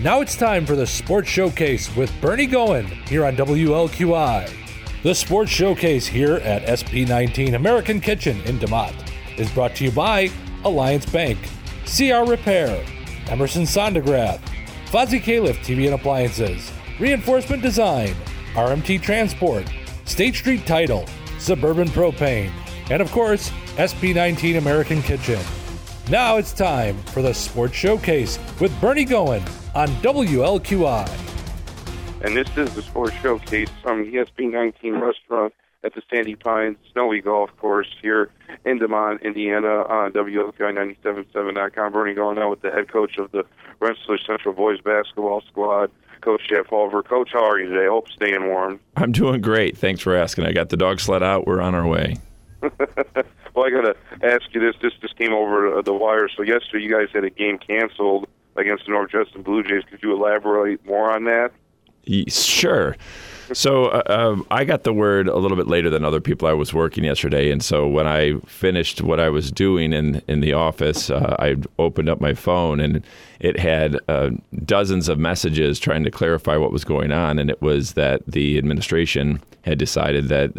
Now it's time for the Sports Showcase with Bernie Goen here on WLQI. The Sports Showcase here at SP19 American Kitchen in DeMotte is brought to you by Alliance Bank, CR Repair, Emerson Sondergrath, Fozzie Califf TV and Appliances, Reinforcement Design, RMT Transport, State Street Title, Suburban Propane, and of course, SP19 American Kitchen. Now it's time for the Sports Showcase with Bernie Goen on WLQI. And this is the Sports Showcase from the SP19 restaurant at the Sandy Pines Snowy Golf Course here in DeMotte, Indiana on WLQI977.com. Bernie Goen now with the head coach of the Rensselaer Central Boys Basketball Squad, Coach Jeff Ulver. Coach, how are you today? I hope staying warm. I'm doing great. Thanks for asking. I got the dog sled out. We're on our way. Well, I got to ask you this. This just came over the wire. So yesterday you guys had a game canceled against the North Judson Blue Jays. Could you elaborate more on that? Sure. So I got the word a little bit later than other people. I was working yesterday, and so when I finished what I was doing in the office, I opened up my phone, and it had dozens of messages trying to clarify what was going on, and it was that the administration had decided that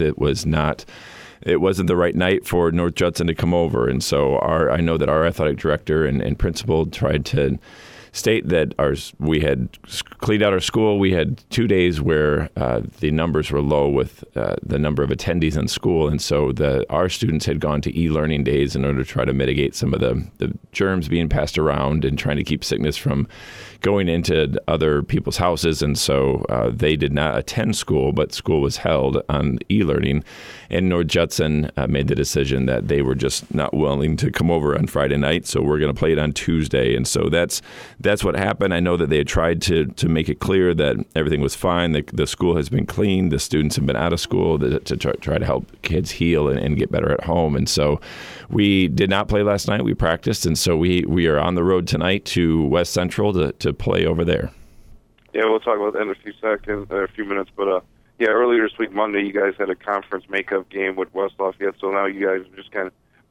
it wasn't the right night for North Judson to come over. And so I know that our athletic director and principal tried to state that we had cleaned out our school. We had 2 days where the numbers were low with the number of attendees in school. And so our students had gone to e-learning days in order to try to mitigate some of the germs being passed around and trying to keep sickness from going into other people's houses. And so they did not attend school, but school was held on e-learning. And North Judson made the decision that they were just not willing to come over on Friday night, so we're going to play it on Tuesday. And so that's what happened. I know that they had tried to make it clear that everything was fine. The school has been cleaned. The students have been out of school to try to help kids heal and get better at home. And so we did not play last night. We practiced, and so we are on the road tonight to West Central to play over there. Yeah, we'll talk about that in a few minutes. But earlier this week, Monday, you guys had a conference makeup game with West Lafayette. So now you guys have just kind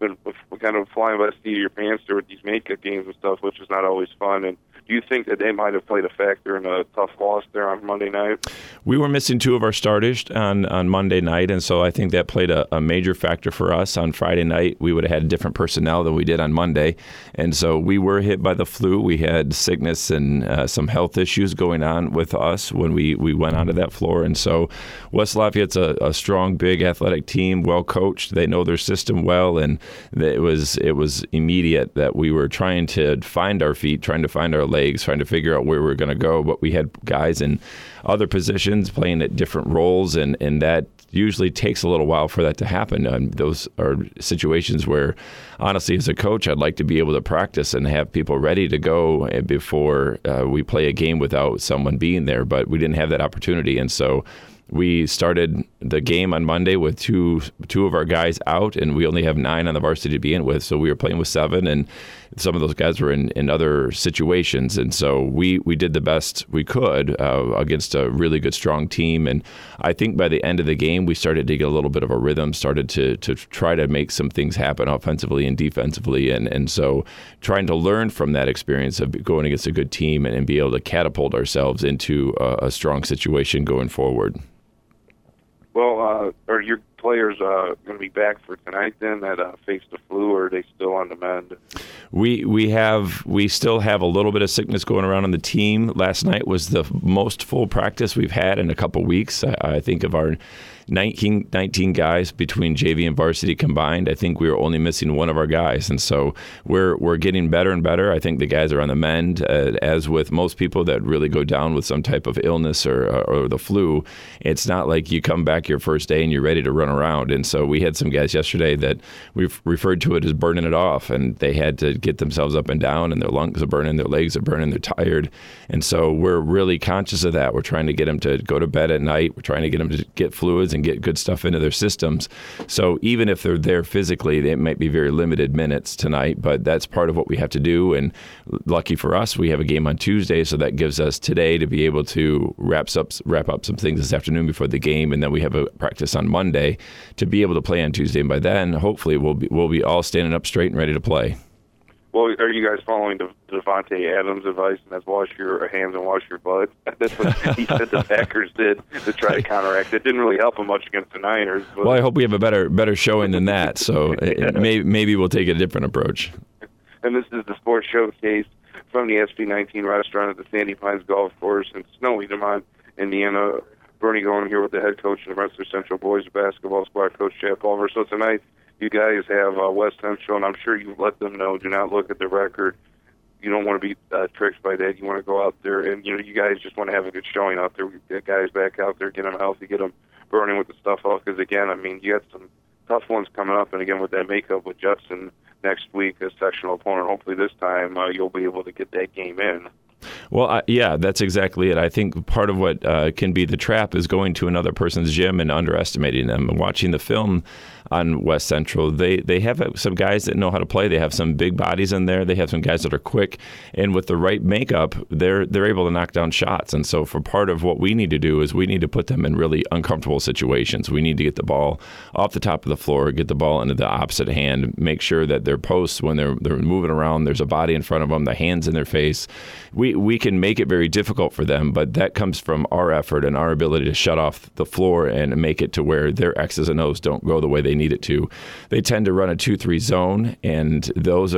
of flying by the seat of your pants there with these makeup games and stuff, which is not always fun. And do you think that they might have played a factor in a tough loss there on Monday night? We were missing two of our starters on Monday night, and so I think that played a major factor for us. On Friday night, we would have had different personnel than we did on Monday, and so we were hit by the flu. We had sickness and some health issues going on with us when we went onto that floor, and so West Lafayette's a strong, big, athletic team, well coached. They know their system well, and it was immediate that we were trying to find our feet, trying to find our legs, trying to figure out where we were going to go. But we had guys in other positions playing at different roles, and that usually takes a little while for that to happen. Those are situations where, honestly, as a coach, I'd like to be able to practice and have people ready to go before we play a game without someone being there, but we didn't have that opportunity. And so we started the game on Monday with two of our guys out, and we only have 9 on the varsity to begin with. So we were playing with 7, and some of those guys were in other situations. And so we did the best we could against a really good, strong team. And I think by the end of the game, we started to get a little bit of a rhythm, started to try to make some things happen offensively and defensively. And so trying to learn from that experience of going against a good team and be able to catapult ourselves into a strong situation going forward. Well, are your players going to be back for tonight then that faced the flu, or are they still on the mend? We still have a little bit of sickness going around on the team. Last night was the most full practice we've had in a couple weeks. I think of our 19 guys between JV and varsity combined. I think we were only missing one of our guys, and so we're getting better and better. I think the guys are on the mend. As with most people that really go down with some type of illness or the flu, it's not like you come back your first day and you're ready to run around. And so we had some guys yesterday that we've referred to it as burning it off, and they had to get themselves up and down, and their lungs are burning, their legs are burning, they're tired. And so we're really conscious of that. We're trying to get them to go to bed at night. We're trying to get them to get fluids and get good stuff into their systems. So even if they're there physically, they might be very limited minutes tonight, but that's part of what we have to do. And lucky for us, we have a game on Tuesday, so that gives us today to be able to wrap up some things this afternoon before the game, and then we have a practice on Monday to be able to play on Tuesday. And by then, hopefully, we'll be all standing up straight and ready to play. Well, are you guys following Devontae Adams' advice, and that's wash your hands and wash your butt? That's what he said the Packers did to try to counteract it. Didn't really help him much against the Niners. But. Well, I hope we have a better showing than that, so maybe we'll take a different approach. And this is the Sports Showcase from the SB19 restaurant at the Sandy Pines Golf Course in snowy DeMont, Indiana. Bernie Goen here with the head coach of the Rensselaer Central Boys Basketball Squad, Coach Chad Pulver. So tonight, you guys have West Central, and I'm sure you've let them know, do not look at the record. You don't want to be tricked by that. You want to go out there, and you guys just want to have a good showing out there. Get guys back out there, get them healthy, get them burning with the stuff off. Because, again, I mean, you got some tough ones coming up, and, again, with that makeup with Judson next week, a sectional opponent, hopefully this time you'll be able to get that game in. Well, yeah, that's exactly it. I think part of what can be the trap is going to another person's gym and underestimating them. And watching the film on West Central, they have some guys that know how to play. They have some big bodies in there. They have some guys that are quick. And with the right makeup, they're able to knock down shots. And so for part of what we need to do is we need to put them in really uncomfortable situations. We need to get the ball off the top of the floor, get the ball into the opposite hand, make sure that their posts, when they're moving around, there's a body in front of them, the hands in their face. We can make it very difficult for them, but that comes from our effort and our ability to shut off the floor and make it to where their X's and O's don't go the way they need it to. They tend to run a 2-3 zone, and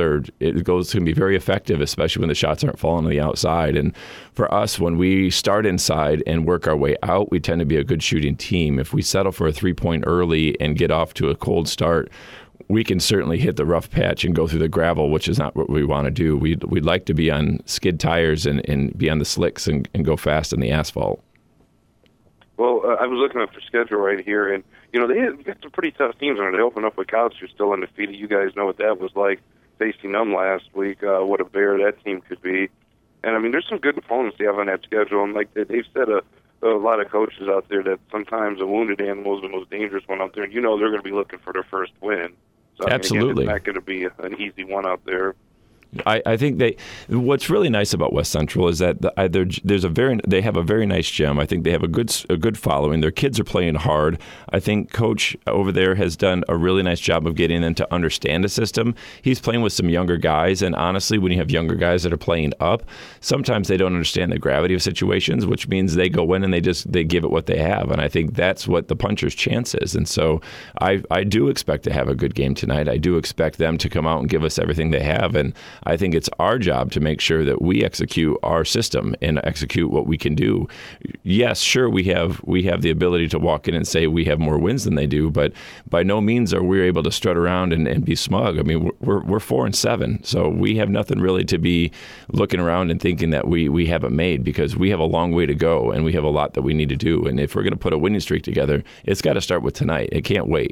it can be very effective, especially when the shots aren't falling on the outside. And for us, when we start inside and work our way out, we tend to be a good shooting team. If we settle for a 3-point early and get off to a cold start, we can certainly hit the rough patch and go through the gravel, which is not what we want to do. We'd like to be on skid tires and be on the slicks and go fast in the asphalt. Well, I was looking at their schedule right here, and, they got some pretty tough teams on it. They opened up with Couch, who's still undefeated. You guys know what that was like facing them last week, what a bear that team could be. And, I mean, there's some good opponents they have on that schedule, and like they've said a lot of coaches out there that sometimes a wounded animal is the most dangerous one out there, and they're going to be looking for their first win. So, absolutely. Again, it's not going to be an easy one out there. I think what's really nice about West Central is that they have a very nice gym. I think they have a good following. Their kids are playing hard. I think Coach over there has done a really nice job of getting them to understand the system. He's playing with some younger guys, and honestly, when you have younger guys that are playing up, sometimes they don't understand the gravity of situations, which means they go in and they give it what they have. And I think that's what the puncher's chance is. And so I do expect to have a good game tonight. I do expect them to come out and give us everything they have, and I think it's our job to make sure that we execute our system and execute what we can do. Yes, sure, we have the ability to walk in and say we have more wins than they do, but by no means are we able to strut around and be smug. I mean, we're 4-7, so we have nothing really to be looking around and thinking that we haven't made, because we have a long way to go and we have a lot that we need to do. And if we're going to put a winning streak together, it's got to start with tonight. It can't wait.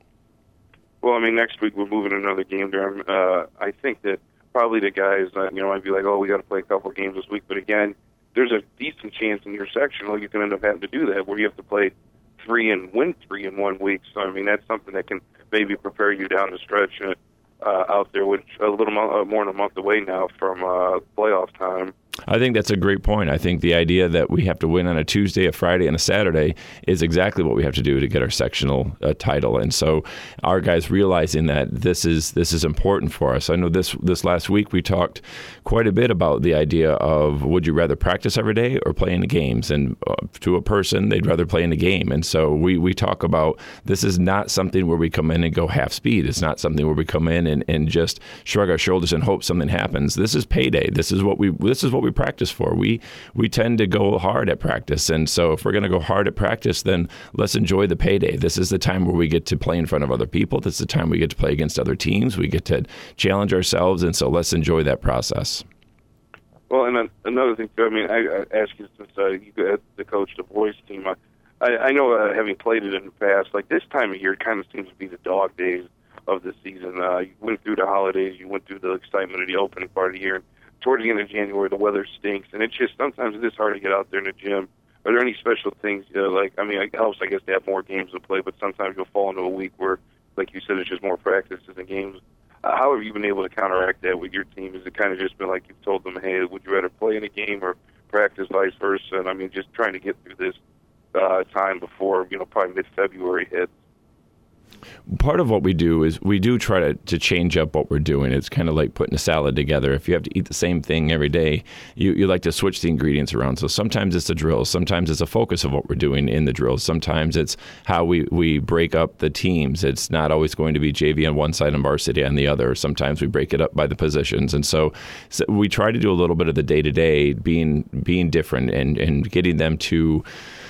Well, I mean, next week we're moving another game there. I think that probably the guys, might be like, oh, we got to play a couple of games this week. But again, there's a decent chance in your sectional you can end up having to do that, where you have to play 3 and win 3 in 1 week. So, I mean, that's something that can maybe prepare you down the stretch out there, which a little more than a month away now from playoff time. I think that's a great point. I think the idea that we have to win on a Tuesday, a Friday, and a Saturday is exactly what we have to do to get our sectional title. And so our guys realizing that this is important for us. I know this last week we talked quite a bit about the idea of, would you rather practice every day or play in the games? And to a person, they'd rather play in the game. And so we talk about, this is not something where we come in and go half speed. It's not something where we come in and just shrug our shoulders and hope something happens. This is payday. This is what we practice for. We tend to go hard at practice, and so if we're going to go hard at practice, then let's enjoy the payday. This is the time where we get to play in front of other people. This is the time we get to play against other teams. We get to challenge ourselves, and so let's enjoy that process. Well, and another thing too, I mean, I ask you, since you got the coach the boys team, I know having played it in the past, like this time of year kind of seems to be the dog days of the season. You went through the holidays, you went through the excitement of the opening part of the year, and towards the end of January, the weather stinks, and it's just sometimes it is hard to get out there in the gym. Are there any special things, it helps, I guess, to have more games to play, but sometimes you'll fall into a week where, like you said, it's just more practices and games. How have you been able to counteract that with your team? Has it kind of just been like you've told them, hey, would you rather play in a game or practice, vice versa? And I mean, just trying to get through this time before, probably mid-February hits. Part of what we do is we do try to change up what we're doing. It's kind of like putting a salad together. If you have to eat the same thing every day, you like to switch the ingredients around. So sometimes it's the drills. Sometimes it's a focus of what we're doing in the drills. Sometimes it's how we break up the teams. It's not always going to be JV on one side and varsity on the other. Sometimes we break it up by the positions. And so we try to do a little bit of the day-to-day being different and getting them to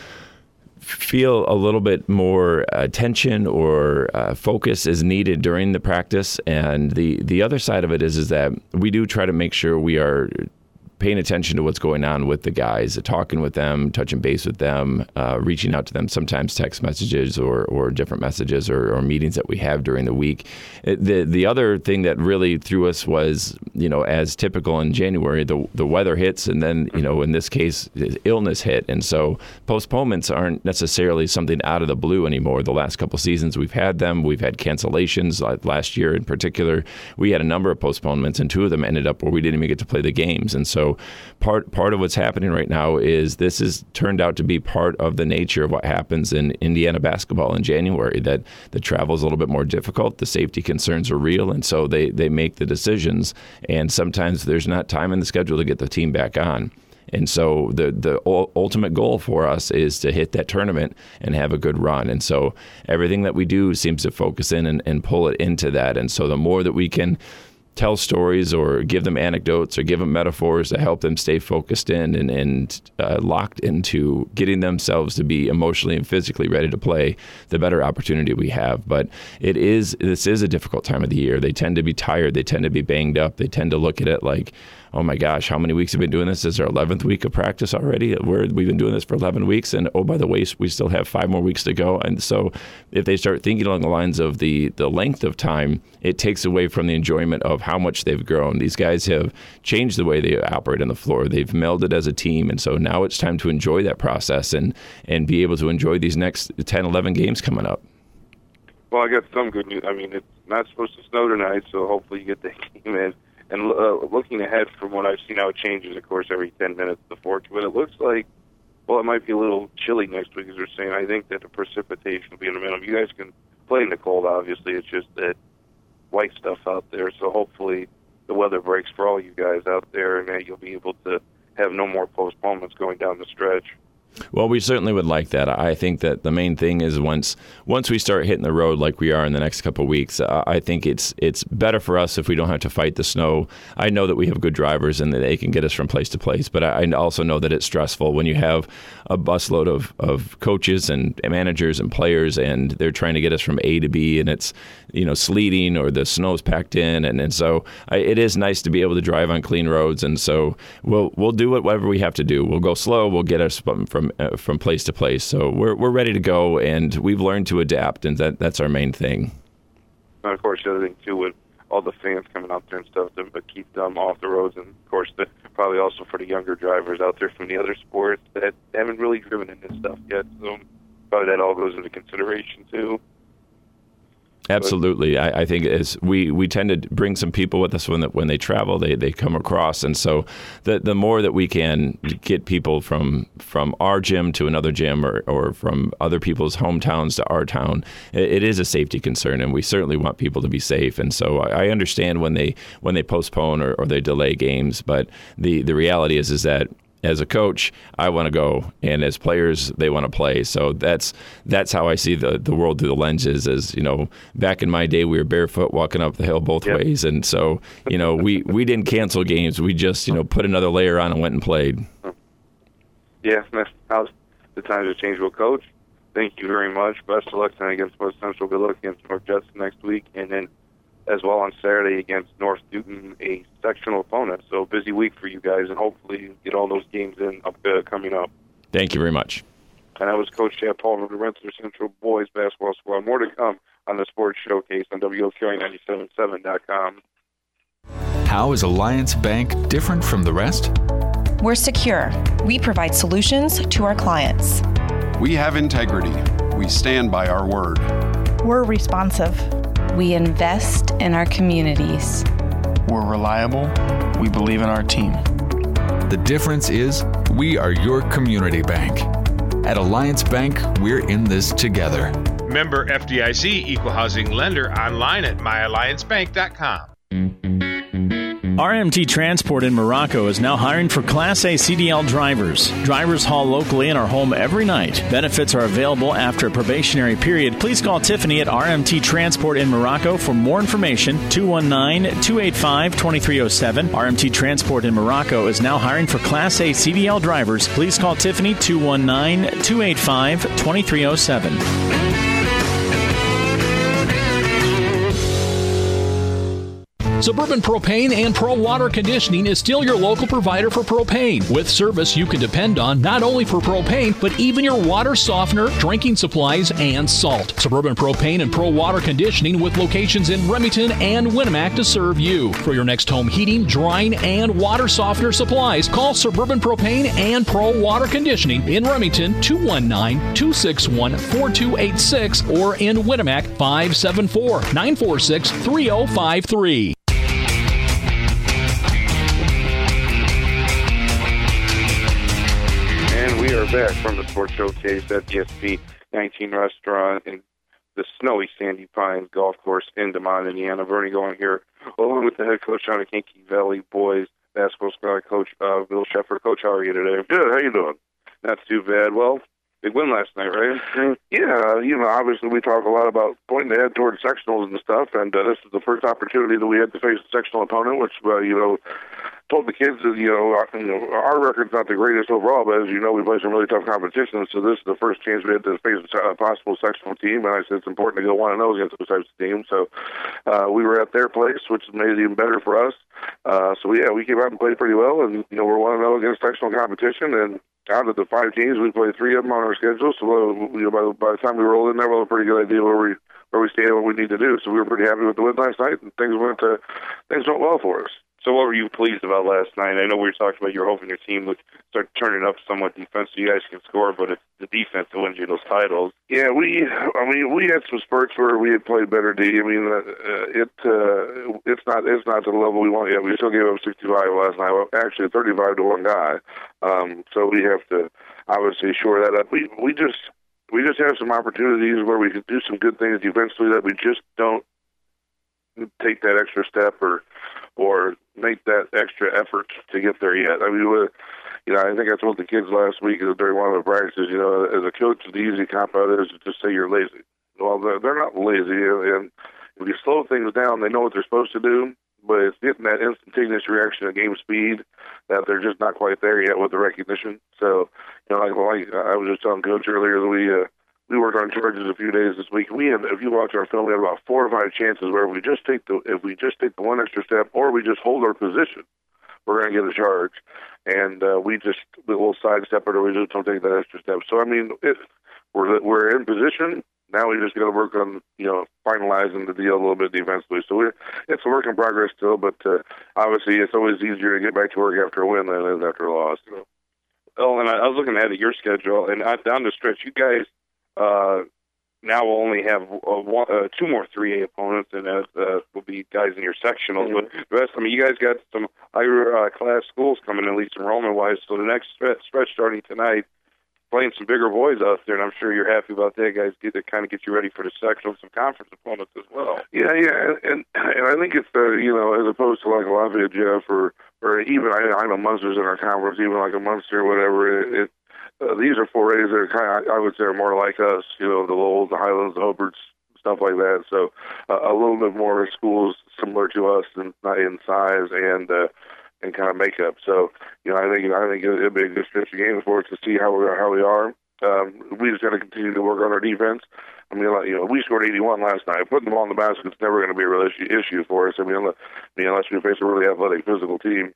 feel a little bit more attention or focus is needed during the practice. And the other side of it is that we do try to make sure we are paying attention to what's going on with the guys, talking with them, touching base with them, reaching out to them, sometimes text messages or different messages or meetings that we have during the week. The other thing that really threw us was, as typical in January, the weather hits, and then, in this case, illness hit. And so postponements aren't necessarily something out of the blue anymore. The last couple seasons we've had them. We've had cancellations. Last year in particular, we had a number of postponements, and two of them ended up where we didn't even get to play the games. And so part of what's happening right now is this has turned out to be part of the nature of what happens in Indiana basketball in January, that the travel is a little bit more difficult, the safety concerns are real, and so they make the decisions, and sometimes there's not time in the schedule to get the team back on. And so the ultimate goal for us is to hit that tournament and have a good run. And so everything that we do seems to focus in and pull it into that. And so the more that we can tell stories or give them anecdotes or give them metaphors to help them stay focused in and locked into getting themselves to be emotionally and physically ready to play, the better opportunity we have. But this is a difficult time of the year. They tend to be tired. They tend to be banged up. They tend to look at it like, oh my gosh, how many weeks have we been doing this? This is our 11th week of practice already. We've been doing this for 11 weeks. And oh, by the way, we still have 5 more weeks to go. And so if they start thinking along the lines of the length of time, it takes away from the enjoyment of how much they've grown. These guys have changed the way they operate on the floor. They've melded as a team. And so now it's time to enjoy that process and be able to enjoy these next 10, 11 games coming up. Well, I got some good news. I mean, it's not supposed to snow tonight, so hopefully you get the game in. And looking ahead from what I've seen, how it changes, of course, every 10 minutes, the forecast. But it looks like, well, it might be a little chilly next week, as they're saying. I think that the precipitation will be in the minimum. You guys can play in the cold, obviously. It's just that white stuff out there. So hopefully the weather breaks for all you guys out there, and that you'll be able to have no more postponements going down the stretch. Well, we certainly would like that. I think that the main thing is once we start hitting the road like we are in the next couple of weeks, I think it's better for us if we don't have to fight the snow. I know that we have good drivers and that they can get us from place to place, but I also know that it's stressful when you have a busload of coaches and managers and players, and they're trying to get us from A to B, and it's sleeting or the snow's packed in, and so it is nice to be able to drive on clean roads, and so we'll do whatever we have to do. We'll go slow. We'll get us from place to place. So we're ready to go, and we've learned to adapt, and that's our main thing. And of course, the other thing too, with all the fans coming out there and stuff, to keep them off the roads, and of course, probably also for the younger drivers out there from the other sports that haven't really driven in this stuff yet. So probably that all goes into consideration too. Absolutely. I think as we tend to bring some people with us when they travel, they come across. And so the more that we can get people from our gym to another gym or from other people's hometowns to our town, it is a safety concern, and we certainly want people to be safe. And so I understand when they postpone or they delay games, but the reality is that as a coach, I want to go, and as players, they want to play. So that's how I see the world through the lenses. As back in my day, we were barefoot walking up the hill both ways, and so we didn't cancel games. We just put another layer on and went and played. Yeah, that's how the times have changed. Well, Coach, thank you very much. Best of luck tonight against West Central. Good luck against North Judson next week, and then as well on Saturday against North Newton, a sectional opponent. So busy week for you guys, and hopefully you get all those games in coming up. Thank you very much. And that was Coach Chad Paul of the Rensselaer Central Boys Basketball Squad. More to come on the Sports Showcase on WOKI977.com. How is Alliance Bank different from the rest? We're secure. We provide solutions to our clients. We have integrity. We stand by our word. We're responsive. We invest in our communities. We're reliable. We believe in our team. The difference is we are your community bank. At Alliance Bank, we're in this together. Member FDIC, equal housing lender, online at myalliancebank.com. RMT Transport in Morocco is now hiring for Class A CDL drivers. Drivers haul locally and are home every night. Benefits are available after a probationary period. Please call Tiffany at RMT Transport in Morocco for more information. 219-285-2307. RMT Transport in Morocco is now hiring for Class A CDL drivers. Please call Tiffany 219-285-2307. Suburban Propane and Pro Water Conditioning is still your local provider for propane, with service you can depend on not only for propane, but even your water softener, drinking supplies, and salt. Suburban Propane and Pro Water Conditioning with locations in Remington and Winnemac to serve you. For your next home heating, drying, and water softener supplies, call Suburban Propane and Pro Water Conditioning in Remington 219-261-4286 or in Winnemac 574-946-3053. We are back from the Sports Showcase at the SP19 restaurant in the snowy Sandy Pines Golf Course in DeMont, Indiana. Bernie going here, along with the head coach on the Kankakee Valley boys basketball squad, Coach Bill Sheffer. Coach, how are you today? Good. How you doing? Not too bad. Well, big win last night, right? Yeah, obviously we talk a lot about pointing ahead towards sectionals and stuff, and this is the first opportunity that we had to face a sectional opponent, which, told the kids that, our record's not the greatest overall, but as you know, we play some really tough competition, so this is the first chance we had to face a possible sectional team, and I said it's important to go 1-0 against those types of teams, so we were at their place, which made it even better for us. We came out and played pretty well, and, we're 1-0 against sectional competition, and out of the 5 teams, we played 3 of them on our schedule, so by the time we rolled in there, we'll have a pretty good idea where we stand and what we need to do, so we were pretty happy with the win last night, and things went well for us. So what were you pleased about last night? I know we were talking about you're hoping your team would start turning up somewhat defense so you guys can score, but it's the defense that wins you those titles. Yeah, we had some spurts where we had played better D. It's not to the level we want yet. We still gave up 65 last night. Well, actually 35 to one guy. So we have to obviously shore that up. We just have some opportunities where we can do some good things defensively that we just don't take that extra step or make that extra effort to get there yet. I mean, I think I told the kids last week during one of the practices, as a coach, the easy cop-out is to just say you're lazy. Well, they're not lazy, and if you slow things down, they know what they're supposed to do, but it's getting that instantaneous reaction at game speed that they're just not quite there yet with the recognition. So, like I was just telling Coach earlier that we worked on charges a few days this week. If you watch our film, we have about 4 or 5 chances where if we just take the one extra step, or we just hold our position, we're going to get a charge, and we'll sidestep it, or we just don't take that extra step. So I mean, we're in position now. We just got to work on finalizing the deal a little bit defensively. So it's a work in progress still, but obviously it's always easier to get back to work after a win than it is after a loss. Oh, and I was looking ahead at your schedule, and down the stretch, you guys. Now we'll only have 2 more 3A opponents, and that will be guys in your sectionals. But the rest, you guys got some higher class schools coming in, at least enrollment-wise. So the next stretch starting tonight, playing some bigger boys out there, and I'm sure you're happy about that, guys. To kind of get you ready for the sectionals, some conference opponents as well. Yeah, and I think it's as opposed to like Lafayette, Jeff, or even I know Munster's in our conference, even like a Munster or whatever. These are 4As that are I would say, are more like us, the Lowells, the Highlands, the Hobarts, stuff like that. So a little bit more schools similar to us in size and kind of makeup. So I think it'll be a good stretch of games for us to see how we are. We just got to continue to work on our defense. We scored 81 last night. Putting the ball in the basket is never going to be a real issue for us. Unless we face a really athletic, physical team.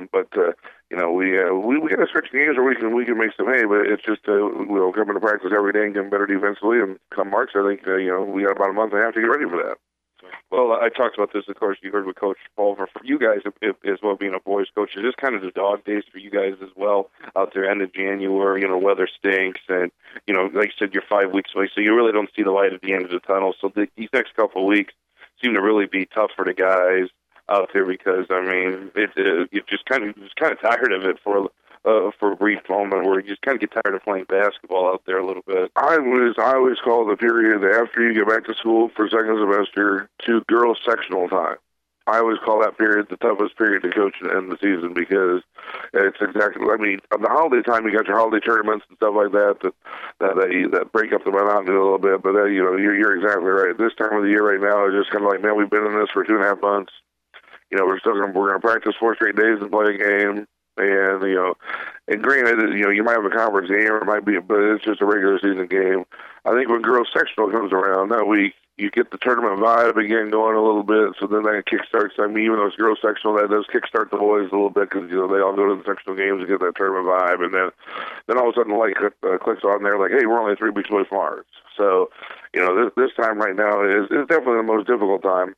We got to stretch games where we can make some hay, but it's just we'll come into practice every day and get better defensively. And come March, I think we got about a month and a half to get ready for that. Well, I talked about this, of course. You heard with Coach Pulver. For you guys, as well, being a boys coach, is this kind of the dog days for you guys as well out there? End of January, weather stinks, and like you said, you're 5 weeks away, so you really don't see the light at the end of the tunnel. So these next couple of weeks seem to really be tough for the guys out there because you're just kind of tired of it for for a brief moment where you just kind of get tired of playing basketball out there a little bit? I always call the period after you get back to school for second semester to girls sectional time. I always call that period the toughest period to coach in the season because it's exactly. I mean, on the holiday time, you got your holiday tournaments and stuff like that that break up the monotony a little bit. But you're exactly right. This time of the year right now is just kind of like, man, we've been in this for 2.5 months. We're gonna practice 4 straight days and play a game. And and granted, you might have a conference game, or it might be, but it's just a regular season game. I think when girls sectional comes around that week, you get the tournament vibe again going a little bit. So then that kickstarts. I mean, even though it's girls sectional, that does kickstart the boys a little bit because they all go to the sectional games to get that tournament vibe. And then all of a sudden the light clicks on there, like, hey, we're only 3 weeks away from ours. So this time right now is definitely the most difficult time.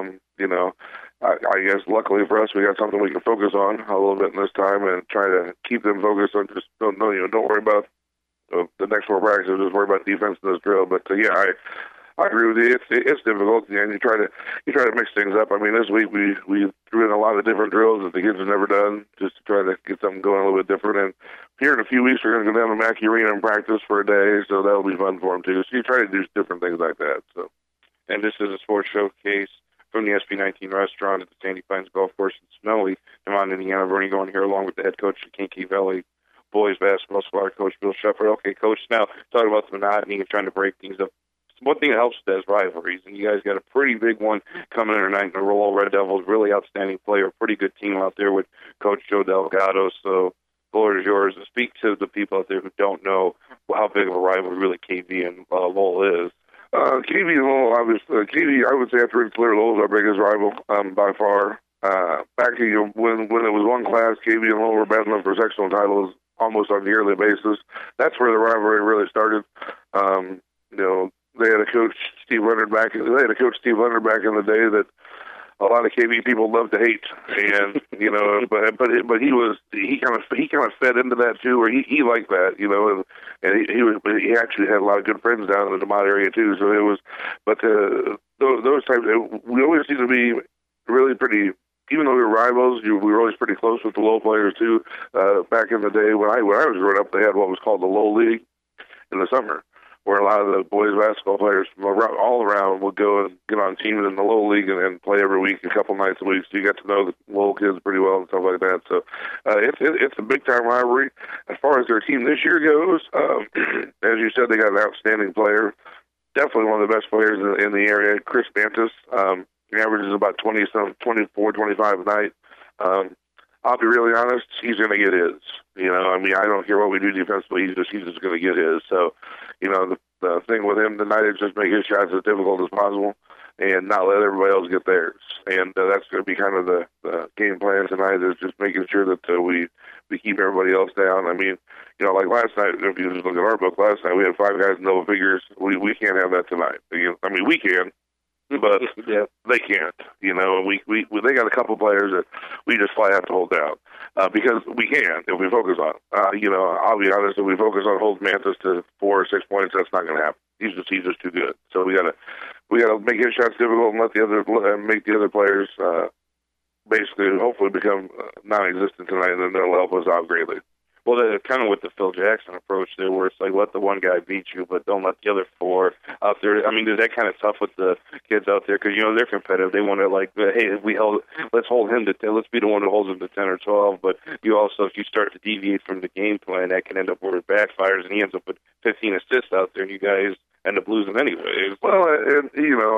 I guess luckily for us, we got something we can focus on a little bit in this time and try to keep them focused on just don't worry about the next 4 practices, just worry about defense in this drill. But I agree with you. It's difficult, and you try to mix things up. I mean, this week we threw in a lot of different drills that the kids have never done, just to try to get something going a little bit different. And here in a few weeks, we're going to go down to Mackey Arena and practice for a day, so that'll be fun for them too. So you try to do different things like that. So, and this is a sports showcase from the SB19 restaurant at the Sandy Pines Golf Course in Snowy, DeMont, Indiana. Bernie going here along with the head coach of Kankakee Valley boys basketball squad, Coach Bill Shepard. Okay, Coach, now talking about the monotony and trying to break things up. One thing that helps with that is rivalries, and you guys got a pretty big one coming in tonight in the Roll Red Devils. Really outstanding player, pretty good team out there with Coach Joe Delgado. So, the floor is yours. Speak to the people out there who don't know how big of a rivalry really KV and Lowell is. KV and Lowell, obviously. KV, I would say after Rensselaer, Lowell is our biggest rival by far. Back when it was one class, KV and Lowell were battling for sectional titles almost on a yearly basis. That's where the rivalry really started. They had a coach, Steve Leonard, back in the day that a lot of KV people love to hate, and but he kind of fed into that too, where he liked that, and he actually had a lot of good friends down in the DeMont area too. So it was, but those times we always seemed to be really pretty. Even though we were rivals, we were always pretty close with the Lowell players too. Back in the day when I was growing up, they had what was called the Lowell League in the summer, where a lot of the boys basketball players from all around would go and get on teams in the Lowell League and play every week, a couple nights a week. So you got to know the Lowell kids pretty well and stuff like that. So it's a big time rivalry. As far as their team this year goes, as you said, they got an outstanding player, definitely one of the best players in the area, Chris Mantis. He averages about 24, 25 a night. I'll be really honest, he's going to get his. I don't care what we do defensively, he's just going to get his. So, the thing with him tonight is just make his shots as difficult as possible and not let everybody else get theirs. And that's going to be kind of the game plan tonight, is just making sure that we keep everybody else down. I mean, like last night, if you just look at our book, last night we had 5 guys in double figures. We can't have that tonight. We can. But they can't, they got a couple players that we just flat have to hold down because we can if we focus on it. I'll be honest, if we focus on holding Mantis to 4 or 6 points, that's not going to happen. He's just too good. So we got to make his shots difficult and make the other players basically hopefully become non-existent tonight, and then they'll help us out greatly. Well, kind of with the Phil Jackson approach there, where it's like let the one guy beat you, but don't let the other 4 out there. I mean, is that kind of tough with the kids out there? Because they're competitive. They want to hey, let's hold him to 10. Let's be the one who holds him to 10 or 12. But if you start to deviate from the game plan, that can end up where it backfires, and he ends up with 15 assists out there, and you guys end up losing anyway. Well, and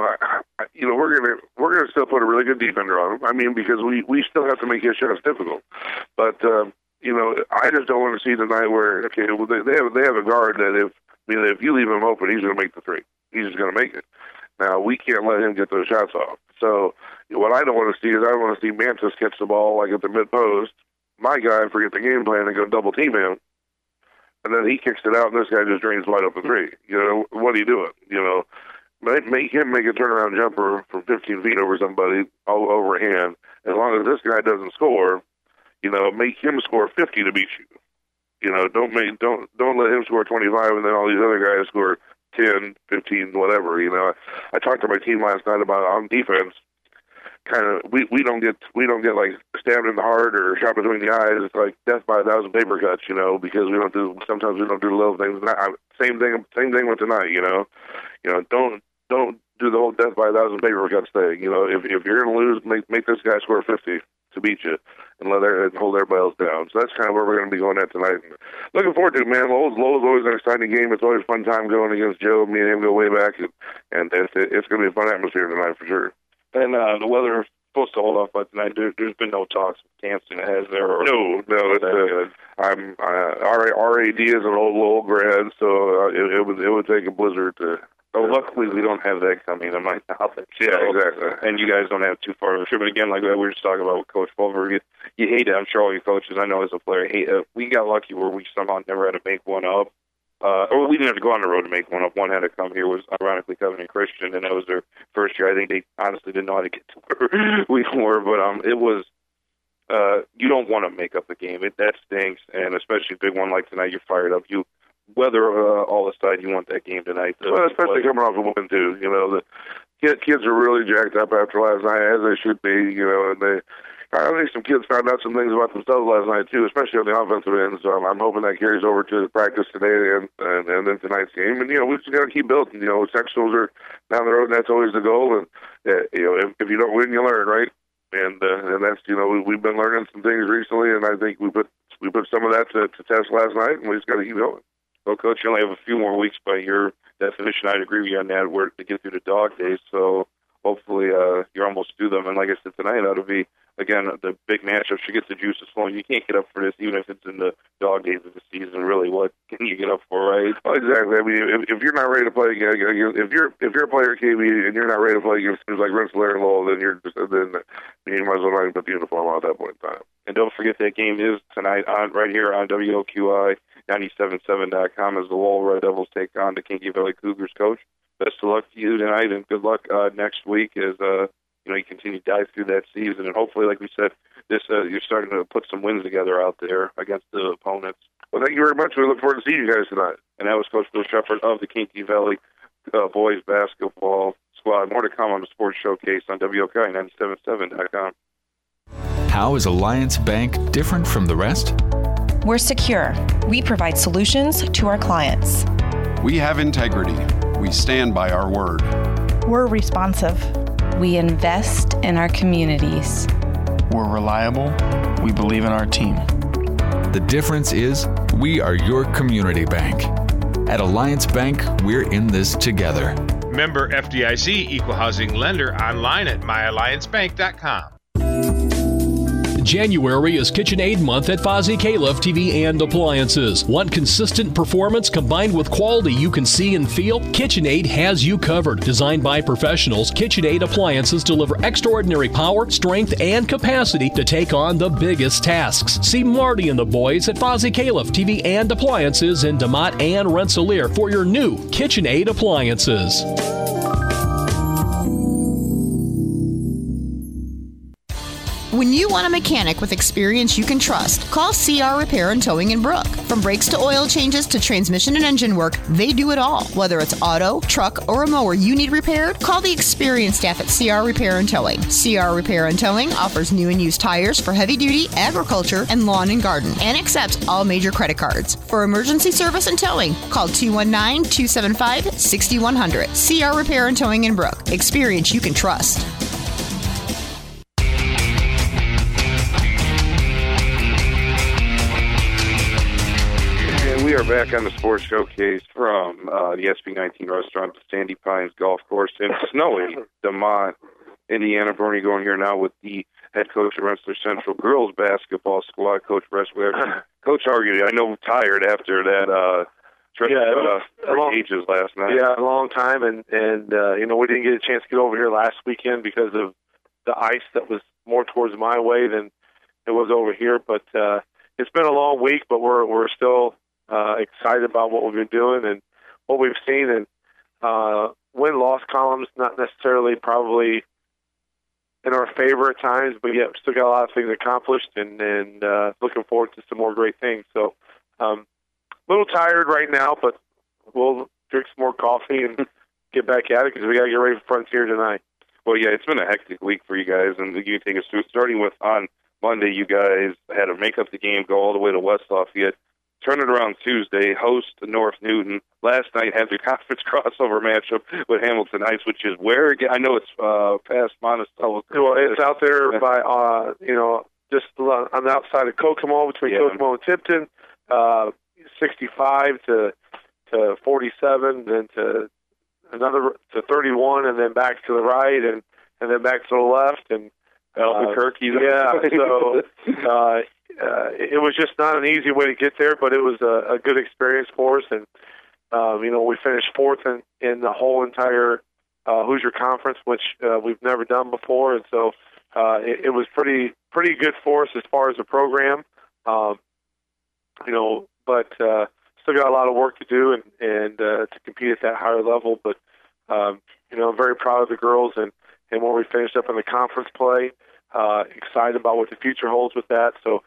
we're gonna still put a really good defender on him. I mean, because we still have to make his shots difficult, but. I just don't want to see tonight where they have a guard that if you leave him open, he's going to make the 3. He's just going to make it. Now we can't let him get those shots off. So what I don't want to see is I don't want to see Mantis catch the ball like at the mid post. My guy forget the game plan and go double team him, and then he kicks it out, and this guy just drains wide open 3. What are you doing? Make him make a turnaround jumper from 15 feet over somebody over a hand. As long as this guy doesn't score. Make him score 50 to beat you. Don't let him score 25 and then all these other guys score 10, 15, whatever. I talked to my team last night about on defense. kind of we don't get like stabbed in the heart or shot between the eyes. It's like death by 1,000 paper cuts, because sometimes we don't do the little things. Same thing with tonight, don't do the whole death by 1,000 paper cuts thing. If you're going to lose, make this guy score 50 to beat you and hold everybody else down. So that's kind of where we're going to be going at tonight. And looking forward to it, man. Lowell's always an exciting game. It's always a fun time going against Joe. Me and him go way back, and it's going to be a fun atmosphere tonight for sure. And the weather is supposed to hold off by tonight. There's been no talks with Campson, has there? No. Our AD is an old grad, so it would take a blizzard to. So luckily we don't have that coming in my knowledge. Yeah, exactly. And you guys don't have too far of a trip. But again, like we were just talking about with Coach Pulver, you hate it. I'm sure all you coaches, I know as a player, hate it. We got lucky where we somehow never had to make one up. Or we didn't have to go on the road to make one up. One had to come here, was ironically Covenant Christian, and that was their first year. I think they honestly didn't know how to get to where we were, but it was, you don't want to make up the game. That stinks, and especially a big one like tonight, you're fired up. Whether all aside, you want that game tonight. Well, especially coming off a win, too. The kids are really jacked up after last night, as they should be, and I think some kids found out some things about themselves last night, too, especially on the offensive end. So I'm hoping that carries over to the practice today and then tonight's game. And, we just got to keep building. Sectionals are down the road, and that's always the goal. And, if you don't win, you learn, right? And that's, we've been learning some things recently, and I think we put some of that to test last night, and we just got to keep going. Well, Coach, you only have a few more weeks by your definition. I'd agree with you on that, where to get through the dog days. So hopefully you're almost through them. And like I said tonight, that'll be, again, the big matchup should get the juices flowing. You can't get up for this, even if it's in the dog days of the season. Really, what can you get up for, right? Well, exactly. I mean, if you're not ready to play, if you're a player, KB, and you're not ready to play against teams like Rensselaer and Lowell, then you might as well not even put the uniform on at that point in time. And don't forget that game is tonight right here on WOQI 97.7.com as the Lowell Red Devils take on the Kinky Valley Cougars. Coach, best of luck to you tonight, and good luck next week as you continue to dive through that season. And hopefully, like we said, you're starting to put some wins together out there against the opponents. Well, thank you very much. We look forward to seeing you guys tonight. And that was Coach Bill Shepard of the Kinky Valley boys basketball squad. More to come on the Sports Showcase on WOQI 97.7.com. How is Alliance Bank different from the rest? We're secure. We provide solutions to our clients. We have integrity. We stand by our word. We're responsive. We invest in our communities. We're reliable. We believe in our team. The difference is we are your community bank. At Alliance Bank, we're in this together. Member FDIC, equal housing lender, online at myalliancebank.com. January is KitchenAid month at Fozzie Califf TV and Appliances. Want consistent performance combined with quality you can see and feel? KitchenAid has you covered. Designed by professionals, KitchenAid appliances deliver extraordinary power, strength, and capacity to take on the biggest tasks. See Marty and the boys at Fozzie Califf TV and Appliances in DeMotte and Rensselaer for your new KitchenAid appliances. When you want a mechanic with experience you can trust, call CR Repair and Towing in Brook. From brakes to oil changes to transmission and engine work, they do it all. Whether it's auto, truck, or a mower you need repaired, call the experienced staff at CR Repair and Towing. CR Repair and Towing offers new and used tires for heavy-duty, agriculture, and lawn and garden, and accepts all major credit cards. For emergency service and towing, call 219-275-6100. CR Repair and Towing in Brook. Experience you can trust. We are back on the Sports Showcase from the SB19 restaurant, the Sandy Pines Golf Course in snowy DeMotte, Indiana. Bernie going here now with the head coach of Rensselaer Central girls basketball squad, Coach Bressware. Coach, how are you? I know tired after that ages last night. Yeah, a long time, and we didn't get a chance to get over here last weekend because of the ice that was more towards my way than it was over here. But it's been a long week, but we're still excited about what we've been doing and what we've seen, and win-loss columns not necessarily probably in our favor at times, but yet we still got a lot of things accomplished, and looking forward to some more great things. So a little tired right now, but we'll drink some more coffee and get back at it because we got to get ready for Frontier tonight. Well, yeah, it's been a hectic week for you guys, and you can take us through. Starting with on Monday, you guys had to make up the game, go all the way to West Lafayette, turn it around Tuesday, host North Newton. Last night had the conference crossover matchup with Hamilton Heights, which is where again? I know it's past Monticello. Well, it's out there by just on the outside of Kokomo, between Kokomo and Tipton, 65 to 47, then to 31, and then back to the right, and then back to the left, and Albuquerque. Yeah, so it was just not an easy way to get there, but it was a good experience for us, and we finished fourth in the whole entire Hoosier Conference, which we've never done before, and so it was pretty good for us as far as the program, but still got a lot of work to do and to compete at that higher level. But I'm very proud of the girls and where we finished up in the conference play. Excited about what the future holds with that. So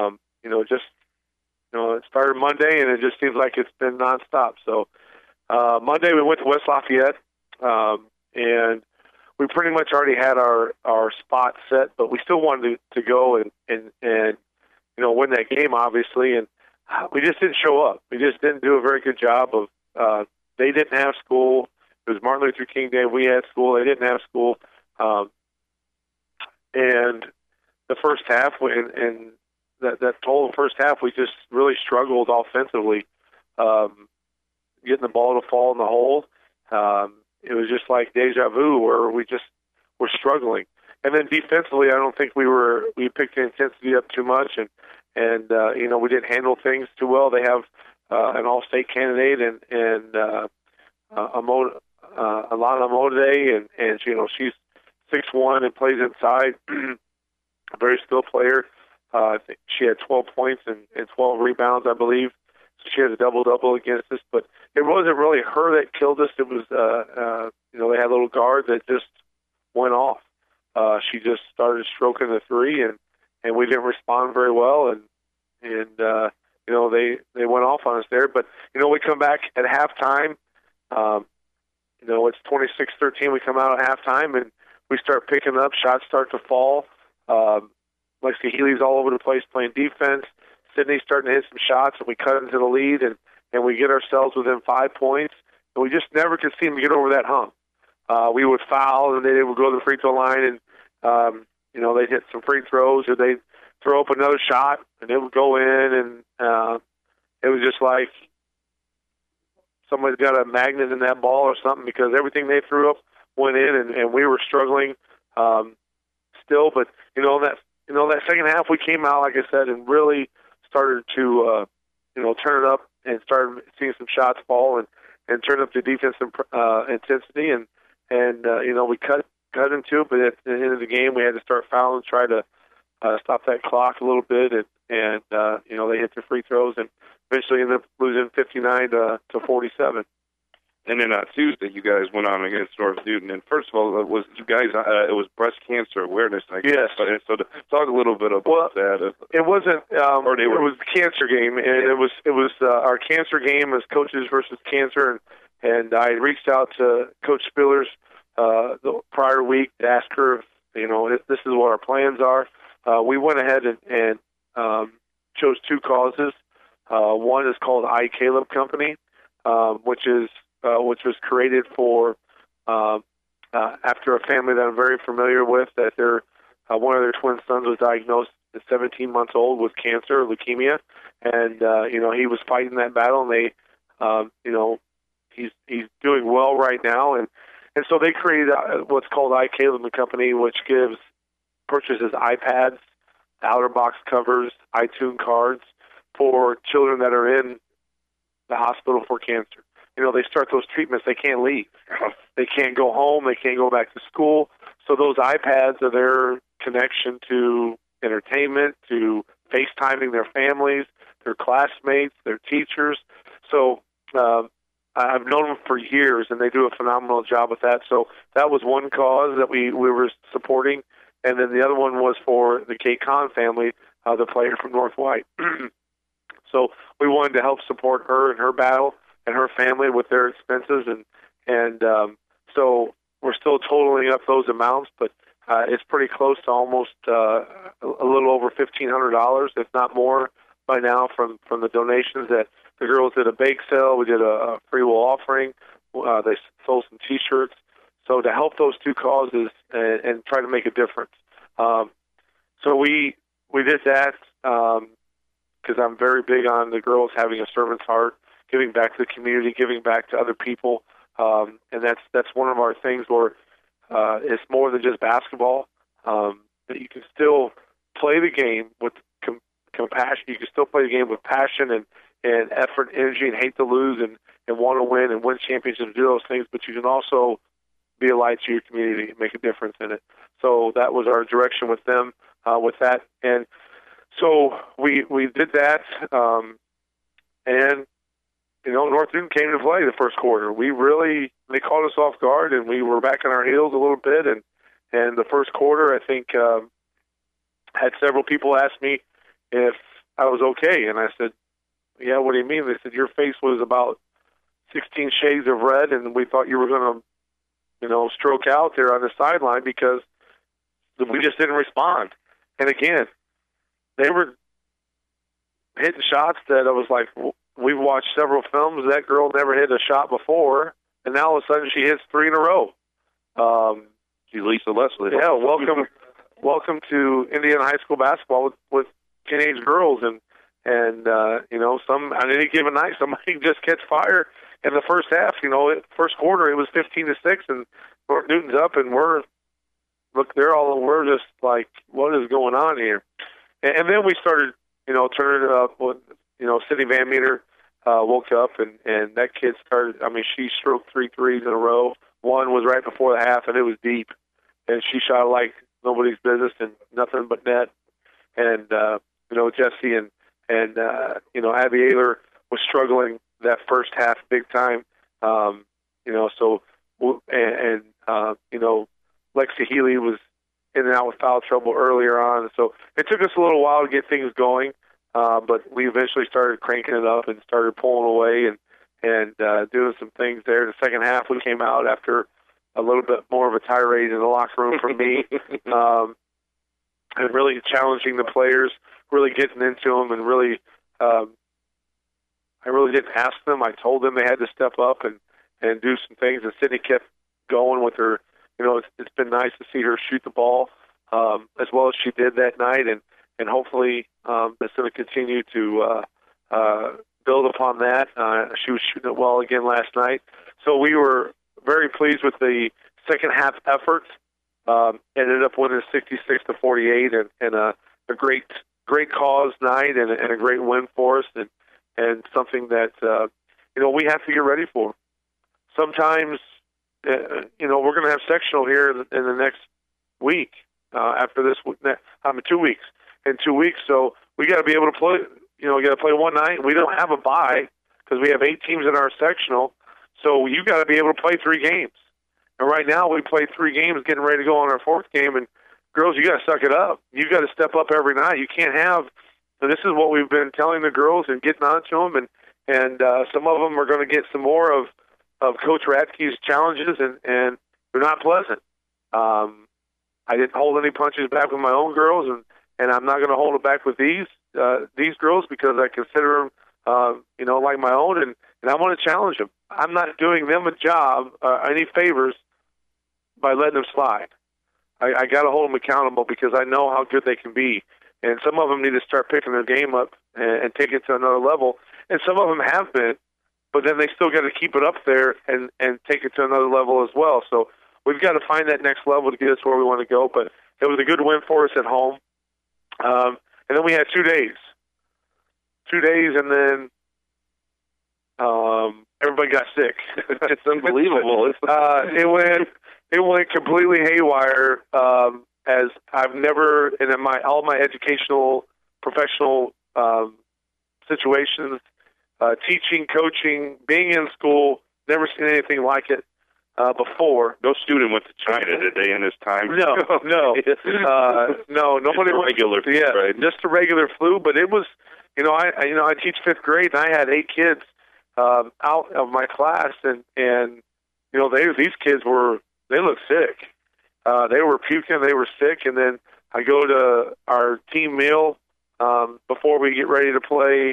it started Monday and it just seems like it's been nonstop. So Monday we went to West Lafayette and we pretty much already had our spot set, but we still wanted to go and win that game, obviously, and we just didn't show up. We just didn't do a very good job of. They didn't have school. It was Martin Luther King Day. We had school. They didn't have school, and the first half, and that total first half, we just really struggled offensively, getting the ball to fall in the hole. It was just like deja vu, where we just were struggling. And then defensively, I don't think we picked the intensity up too much, and we didn't handle things too well. They have an all-state candidate and Alana Mode, and she's 6'1" and plays inside. A very skilled player. I think she had 12 points and 12 rebounds, I believe. So she had a double-double against us. But it wasn't really her that killed us. It was, they had a little guard that just went off. She just started stroking the three, and we didn't respond very well. And they went off on us there. But, we come back at halftime. It's 26-13. We come out at halftime, and we start picking up. Shots start to fall. Lexi Healy's all over the place playing defense. Sydney's starting to hit some shots, and we cut into the lead, and we get ourselves within 5 points. And we just never could seem to get over that hump. We would foul, and they would go to the free throw line, and they'd hit some free throws, or they'd throw up another shot, and it would go in, and it was just like somebody's got a magnet in that ball or something, because everything they threw up went in, and we were struggling still. But that second half, we came out, like I said, and really started to turn it up and started seeing some shots fall and turn up the defensive intensity, and we cut into it. But at the end of the game, we had to start fouling, try to stop that clock a little bit, and they hit their free throws and eventually ended up losing 59 to 47. And then Tuesday, you guys went on against North Newton. And first of all, it was breast cancer awareness night. Yes. So to talk a little bit about that. It wasn't. It was the cancer game, and it was our cancer game as coaches versus cancer. And I reached out to Coach Spillers the prior week to ask her if this is what our plans are. We went ahead and chose two causes. One is called iCaleb Company, which was created for after a family that I'm very familiar with, that one of their twin sons was diagnosed at 17 months old with cancer, leukemia, and he was fighting that battle, and they he's doing well right now, and so they created what's called iCaleb Company, which purchases iPads, outer box covers, iTunes cards for children that are in the hospital for cancer. They start those treatments, they can't leave. They can't go home, they can't go back to school. So those iPads are their connection to entertainment, to FaceTiming their families, their classmates, their teachers. So I've known them for years, and they do a phenomenal job with that. So that was one cause that we were supporting. And then the other one was for the Kate Kahn family, the player from North White. So we wanted to help support her in her battle and her family with their expenses, and so we're still totaling up those amounts, but it's pretty close to almost a little over $1,500, if not more, by now from the donations that the girls did a bake sale. We did a free will offering. They sold some T-shirts. So to help those two causes and try to make a difference. So we did that because I'm very big on the girls having a servant's heart, giving back to the community, giving back to other people. And that's one of our things where it's more than just basketball. That you can still play the game with compassion. You can still play the game with passion and effort, energy, and hate to lose and want to win and win championships, do those things. But you can also be a light to your community and make a difference in it. So that was our direction with them with that. And so we did that. And, North Newton came to play the first quarter. They caught us off guard, and we were back on our heels a little bit. And the first quarter, I think, had several people ask me if I was okay. And I said, yeah, what do you mean? They said, your face was about 16 shades of red, and we thought you were going to stroke out there on the sideline because we just didn't respond. And again, they were hitting shots that I was like, we've watched several films. That girl never hit a shot before, and now all of a sudden she hits 3 in a row. She's Lisa Leslie. Yeah, welcome to Indiana high school basketball with teenage girls, and some on any given night somebody just catch fire. In the first half, first quarter, it was 15-6, and North Newton's up, and we're just like, what is going on here? And then we started, turning it up. Sydney Van Meter woke up, and that kid started. I mean, she stroked 3 threes in a row. One was right before the half, and it was deep, and she shot like nobody's business and nothing but net. And Jesse and Abby Ayler was struggling that first half big time. Lexi Healy was in and out with foul trouble earlier on. So it took us a little while to get things going, but we eventually started cranking it up and started pulling away and doing some things there. The second half, we came out after a little bit more of a tirade in the locker room from me, and really challenging the players, really getting into them, and really I really didn't ask them. I told them they had to step up and do some things, and Sydney kept going with her. It's been nice to see her shoot the ball as well as she did that night, and hopefully it's going to continue to build upon that. She was shooting it well again last night. So we were very pleased with the second half effort. Ended up winning 66-48, and a great cause night and a great win for us, and something that we have to get ready for. Sometimes we're going to have sectional here in the next week. After this, 2 weeks. In 2 weeks, so we got to be able to play. We got to play one night. We don't have a bye because we have 8 teams in our sectional. So you got to be able to play 3 games. And right now we play 3 games, getting ready to go on our 4th game. And girls, you got to suck it up. You got to step up every night. You can't have. And this is what we've been telling the girls and getting on to them. And some of them are going to get some more of Coach Radke's challenges, and they're not pleasant. I didn't hold any punches back with my own girls, and I'm not going to hold it back with these girls because I consider them, like my own, and I want to challenge them. I'm not doing them a job, any favors, by letting them slide. I got to hold them accountable because I know how good they can be, and some of them need to start picking their game up and take it to another level, and some of them have been, but then they still got to keep it up there and take it to another level as well. So we've got to find that next level to get us where we want to go, but it was a good win for us at home. And then we had 2 days. 2 days, and then everybody got sick. It's unbelievable. It went completely haywire, as I've never, in all my educational, professional situations, teaching, coaching, being in school, never seen anything like it before. No student went to China today in his time. No. Nobody went. Regular flu, right? Just a regular flu. But it was, I teach 5th grade, and I had 8 kids out of my class, and these kids were they looked sick. They were puking, they were sick, and then I go to our team meal before we get ready to play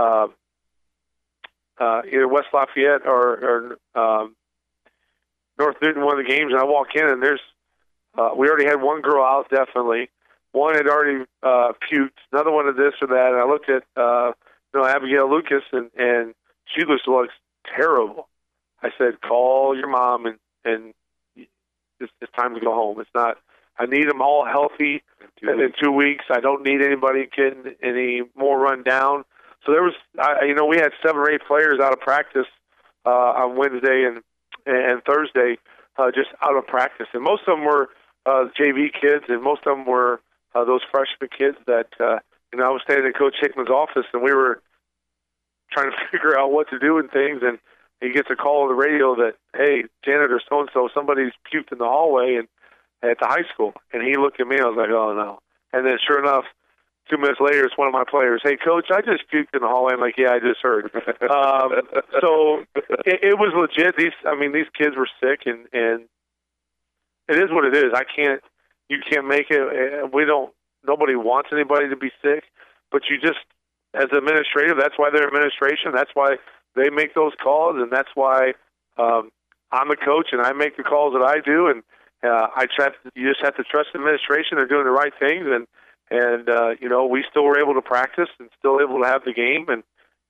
either West Lafayette or North Newton, one of the games, and I walk in, and there's we already had one girl out, definitely. One had already puked, another one of this or that, and I looked at Abigail Lucas, and she looks terrible. I said, call your mom, and it's time to go home. It's not. I need them all healthy in 2 weeks. I don't need anybody getting any more run down. So there was, we had 7 or 8 players out of practice on Wednesday and Thursday, just out of practice, and most of them were JV kids, and most of them were those freshman kids that I was standing in Coach Hickman's office, and we were trying to figure out what to do and things, and he gets a call on the radio that, hey, janitor so-and-so, somebody's puked in the hallway and at the high school. And he looked at me, and I was like, oh, no. And then sure enough, 2 minutes later, it's one of my players, hey, Coach, I just puked in the hallway. I'm like, yeah, I just heard. So it was legit. These kids were sick, and it is what it is. You can't make it. Nobody wants anybody to be sick, but you just, as administrative, that's why they're administration. That's why they make those calls, and that's why I'm the coach, and I make the calls that I do, and you just have to trust the administration. They're doing the right things, and we still were able to practice and still able to have the game, and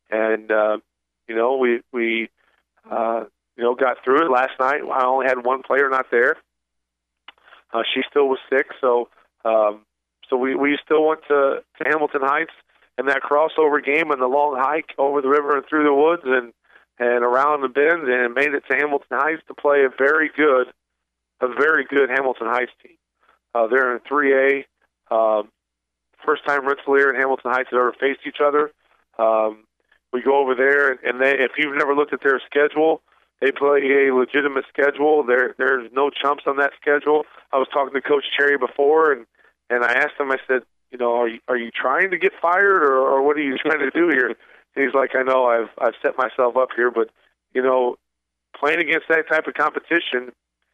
we got through it last night. I only had one player not there. She still was sick, so we still went to Hamilton Heights and that crossover game and the long hike over the river and through the woods and around the bend, and made it to Hamilton Heights to play a very good Hamilton Heights team. They're in 3A. First time Rensselaer and Hamilton Heights have ever faced each other. We go over there, and if you've never looked at their schedule, they play a legitimate schedule. There's no chumps on that schedule. I was talking to Coach Cherry before, and I asked him, I said, are you trying to get fired, or what are you trying to do here? And he's like, I know I've set myself up here, but playing against that type of competition,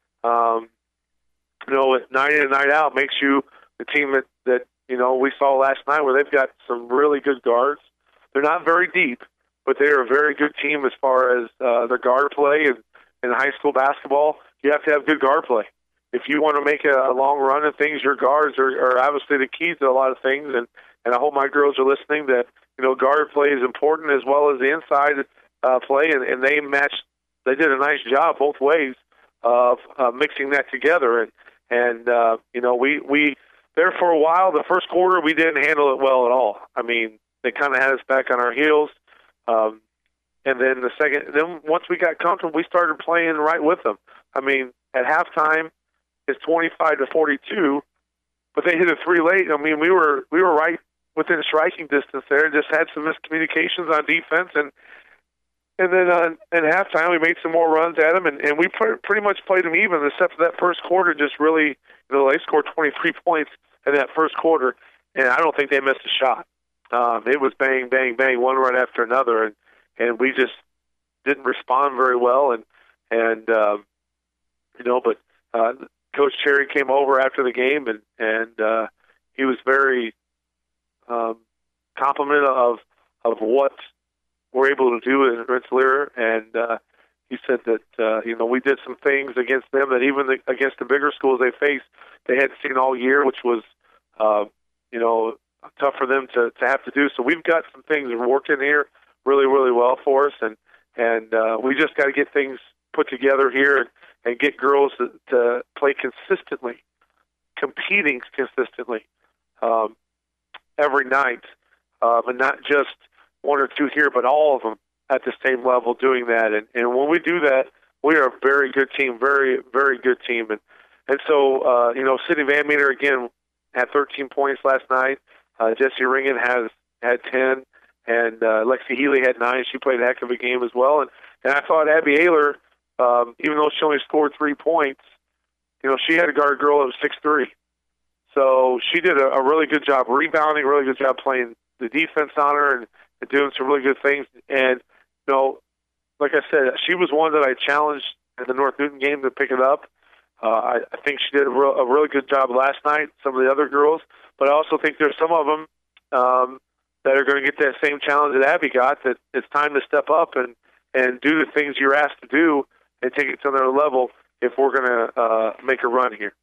night in and night out makes you the team that we saw last night, where they've got some really good guards. They're not very deep, but they're a very good team as far as their guard play. And in high school basketball, you have to have good guard play. If you want to make a long run of things, your guards are obviously the key to a lot of things. And I hope my girls are listening that, guard play is important as well as the inside play. And they matched, they did a nice job both ways of mixing that together. And we there for a while, the first quarter, we didn't handle it well at all. They kind of had us back on our heels. And then once we got comfortable, we started playing right with them. At halftime, it's 25-42, but they hit a 3 late. We were right within striking distance there. Just had some miscommunications on defense, and then at halftime we made some more runs at them, and we pretty much played them even, except for that first quarter. Just really, they scored 23 points in that first quarter, and I don't think they missed a shot. It was bang, bang, bang, one right after another, and we just didn't respond very well, but Coach Cherry came over after the game, and he was very complimentary of what we're able to do in Rensselaer, and he said that we did some things against them that even against the bigger schools they faced, they hadn't seen all year, which was tough for them to have to do. So we've got some things working here really, really well for us, and we just got to get things put together here and get girls to play consistently, competing consistently every night, and not just one or two here, but all of them at the same level doing that. And when we do that, we are a very good team, very, very good team. And so, Sydney Van Meter, again, had 13 points last night. Jessie Ringen had 10, and Lexi Healy had 9. She played a heck of a game as well. And I thought Abby Ayler, even though she only scored 3 points, she had a guard girl that was 6'3". So she did a really good job rebounding, really good job playing the defense on her and doing some really good things. And, like I said, she was one that I challenged in the North Newton game to pick it up. I think she did a really good job last night, some of the other girls, but I also think there's some of them that are going to get that same challenge that Abby got, that it's time to step up and do the things you're asked to do and take it to another level if we're going to make a run here.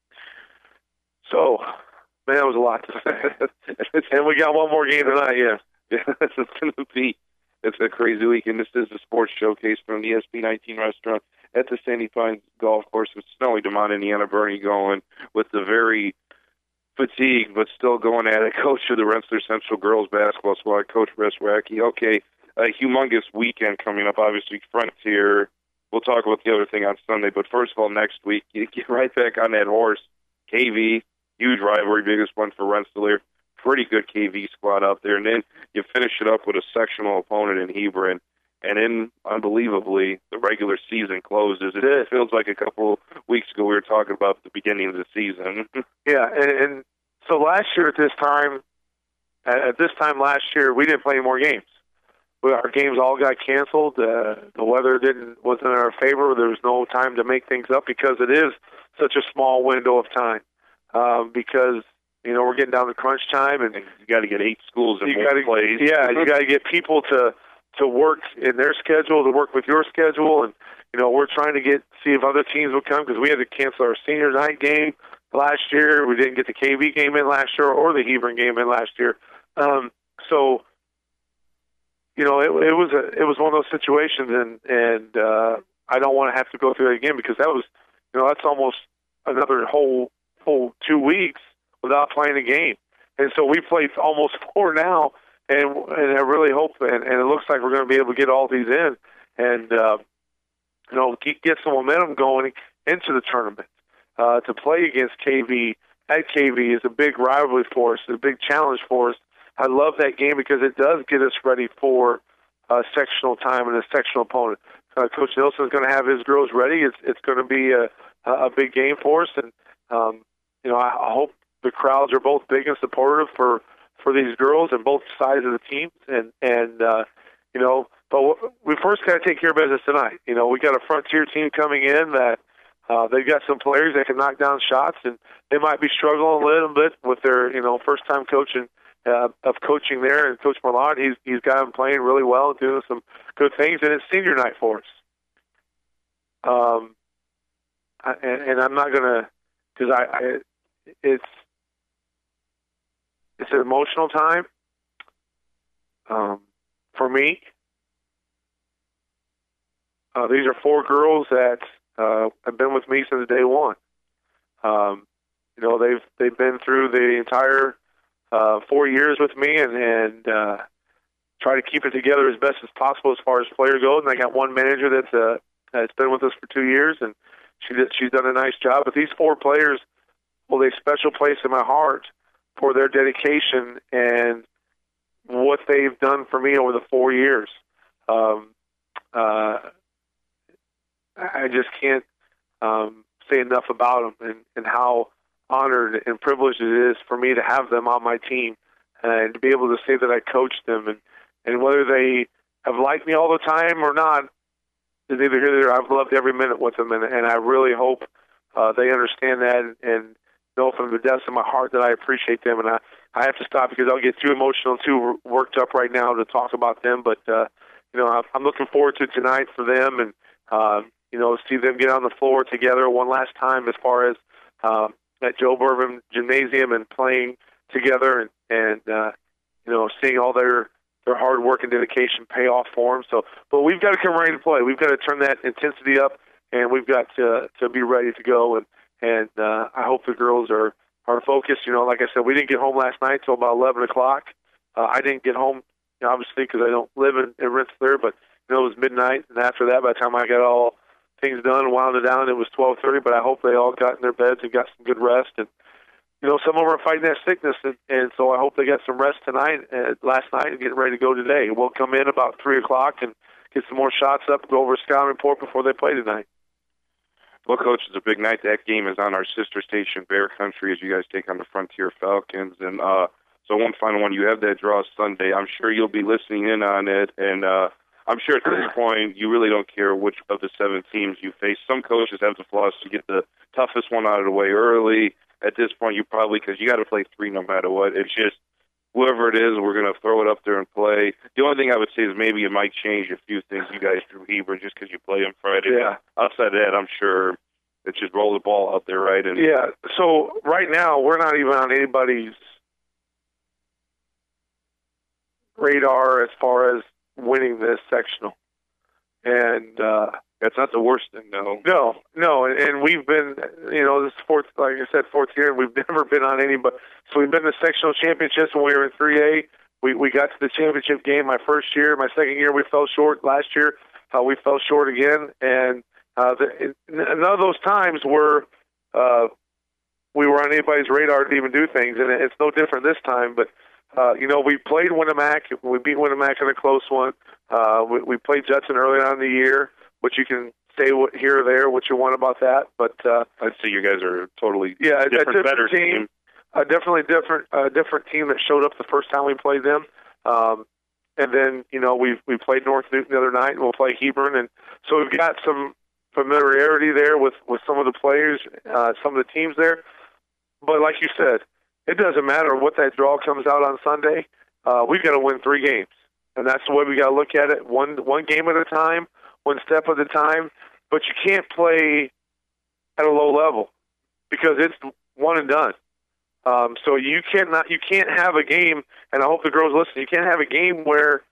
So, man, that was a lot to say. And we got one more game tonight, yeah. It's going to be. It's a crazy weekend. This is the sports showcase from the SB19 restaurant at the Sandy Pines Golf Course with snowy DeMont, Indiana. Bernie going with the very fatigued but still going at it coach of the Rensselaer Central girls basketball squad, Coach Reswacky. Okay, a humongous weekend coming up. Obviously, Frontier. We'll talk about the other thing on Sunday. But first of all, next week, you get right back on that horse. KV, huge rivalry, biggest one for Rensselaer. Pretty good KV squad out there. And then you finish it up with a sectional opponent in Hebron. And then, unbelievably, the regular season closes. It feels like a couple weeks ago we were talking about the beginning of the season. Yeah, and so last year at this time last year, we didn't play any more games. Our games all got canceled. The weather wasn't in our favor. There was no time to make things up because it is such a small window of time. Because we're getting down to crunch time, and you got to get 8 schools in one place. Yeah, you got to get people to work in their schedule, to work with your schedule, and we're trying to see if other teams will come because we had to cancel our senior night game last year. We didn't get the KV game in last year or the Hebron game in last year. So it was one of those situations, and I don't want to have to go through that again because that was that's almost another whole 2 weeks without playing a game. And so we played almost 4 now, and I really hope, and it looks like we're going to be able to get all these in and, get some momentum going into the tournament. To play against KV at KV is a big rivalry for us, a big challenge for us. I love that game because it does get us ready for sectional time and a sectional opponent. Coach Nilsson is going to have his girls ready. It's going to be a big game for us, and I hope the crowds are both big and supportive for these girls and both sides of the teams. But we first got to take care of business tonight. We got a Frontier team coming in that they've got some players that can knock down shots, and they might be struggling a little bit with their first time coaching coaching there. And Coach Millard, he's got them playing really well, doing some good things, and it's senior night for us. And I'm not gonna because it's an emotional time for me. These are 4 girls that have been with me since day one. They've been through the entire 4 years with me and try to keep it together as best as possible as far as player goes. And I got one manager that's been with us for 2 years, and she's done a nice job. But these 4 players hold a special place in my heart for their dedication and what they've done for me over the 4 years. I just can't say enough about them and how honored and privileged it is for me to have them on my team and to be able to say that I coached them. And whether they have liked me all the time or not is neither here nor there. I've loved every minute with them, and I really hope they understand that and know from the depths of my heart that I appreciate them. And I have to stop because I'll get too emotional, too worked up right now to talk about them. But, I'm looking forward to tonight for them and, see them get on the floor together one last time as far as at Joe Bourbon Gymnasium and playing together and seeing all their hard work and dedication pay off for them. So, but we've got to come ready to play. We've got to turn that intensity up, and we've got to be ready to go. And I hope the girls are focused. Like I said, we didn't get home last night till about 11 o'clock. I didn't get home, obviously, because I don't live in Rensselaer, but it was midnight. And after that, by the time I got all things done and wound it down, it was 12:30. But I hope they all got in their beds and got some good rest. And some of them are fighting that sickness, and so I hope they got some rest tonight, last night, and getting ready to go today. We'll come in about 3 o'clock and get some more shots up, go over a scouting report before they play tonight. Well, Coach, it's a big night. That game is on our sister station, Bear Country, as you guys take on the Frontier Falcons. And so one final one, you have that draw Sunday. I'm sure you'll be listening in on it, and I'm sure at this point you really don't care which of the 7 teams you face. Some coaches have the philosophy to get the toughest one out of the way early. At this point, you probably, because you got to play 3 no matter what. It's just whoever it is, we're going to throw it up there and play. The only thing I would say is maybe it might change a few things you guys do Hebron just because you play them Friday. Yeah. Outside of that, I'm sure it's just roll the ball out there, right? And yeah. So right now, we're not even on anybody's radar as far as winning this sectional. And that's not the worst thing, though. No, and we've been, this fourth, like I said, 4th year, and we've never been on any. But so we've been to sectional championships when we were in 3A. We got to the championship game my first year. My second year, we fell short. Last year, we fell short again. And none of those times were we were on anybody's radar to even do things, and it's no different this time. But we played Winamac. We beat Winamac in a close one. We played Judson early on in the year, which you can say here or there what you want about that. But I'd say you guys are totally different, better team. Definitely different team that showed up the first time we played them. And then we played North Newton the other night, and we'll play Hebron, and so we've got some familiarity there with some of the players, some of the teams there. But like you said, it doesn't matter what that draw comes out on Sunday. We've got to win 3 games, and that's the way we got to look at it. One game at a time, one step at a time. But you can't play at a low level because it's one and done. So you can't have a game, and I hope the girls listen. You can't have a game where,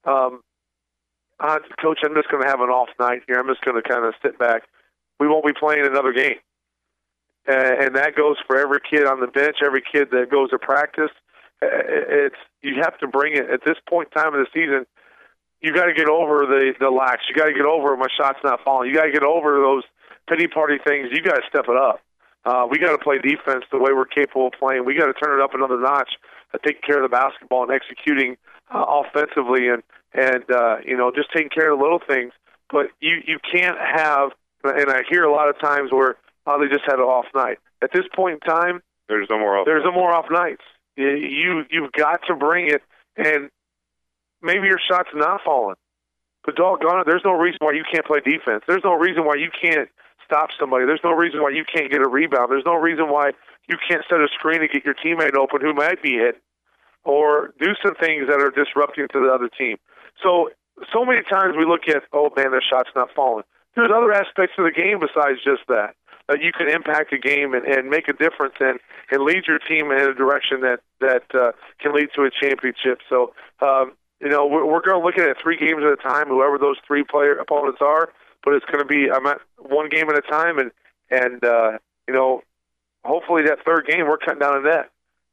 Coach, I'm just going to have an off night here. I'm just going to kind of sit back. We won't be playing another game. And that goes for every kid on the bench, every kid that goes to practice. You have to bring it at this point in time of the season. You got to get over the lax. You got to get over my shot's not falling. You got to get over those pity party things. You got to step it up. We got to play defense the way we're capable of playing. We got to turn it up another notch, taking care of the basketball and executing offensively, and just taking care of the little things. But you can't have, and I hear a lot of times where they just had an off night. At this point in time, there's no more off nights. You've got to bring it, and maybe your shot's not falling. But doggone it, there's no reason why you can't play defense. There's no reason why you can't stop somebody. There's no reason why you can't get a rebound. There's no reason why you can't set a screen and get your teammate open who might be hit, or do some things that are disrupting to the other team. So many times we look at, oh man, their shot's not falling. There's other aspects of the game besides just that. You can impact a game and make a difference and lead your team in a direction that can lead to a championship. So, we're going to look at it 3 games at a time, whoever those 3 player opponents are, but it's going to be one game at a time, and hopefully that 3rd game we're cutting down on that.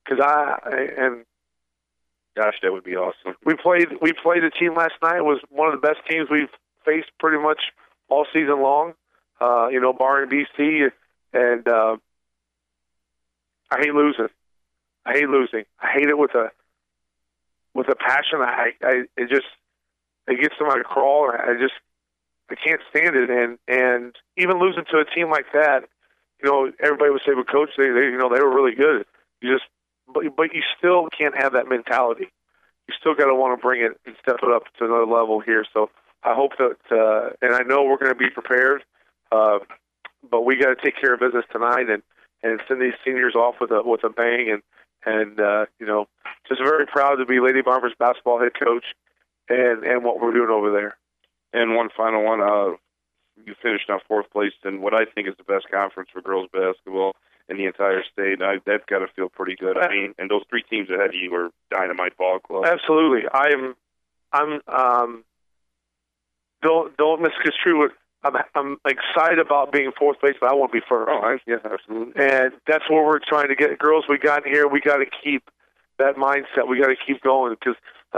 Gosh, that would be awesome. We played a team last night. It was one of the best teams we've faced pretty much all season long. Barring BC, and I hate losing. I hate it with a passion. It gets to my crawl. I can't stand it. And even losing to a team like that, everybody would say, "But coach, they were really good." But you still can't have that mentality. You still got to want to bring it and step it up to another level here. So I hope that, and I know we're going to be prepared. But we got to take care of business tonight and send these seniors off with a bang and just very proud to be Lady Bombers basketball head coach and what we're doing over there. And one final one, you finished on 4th place in what I think is the best conference for girls basketball in the entire state. That's got to feel pretty good. I mean, and those 3 teams ahead of you were dynamite ball club. Absolutely, I'm don't misconstrue it. I'm excited about being 4th place, but I want to be first. Oh, yeah, absolutely. And that's what we're trying to get. Girls, we got here. We got to keep that mindset. We got to keep going because,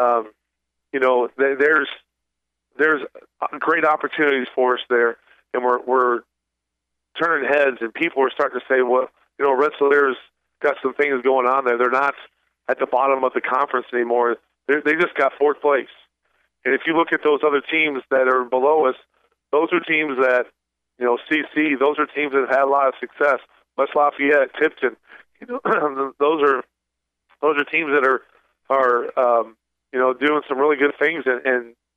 there's great opportunities for us there, and we're turning heads, and people are starting to say, well, Rensselaer's got some things going on there. They're not at the bottom of the conference anymore. They just got 4th place. And if you look at those other teams that are below us, those are teams that, CC, those are teams that have had a lot of success. West Lafayette, Tipton, those are teams that are doing some really good things and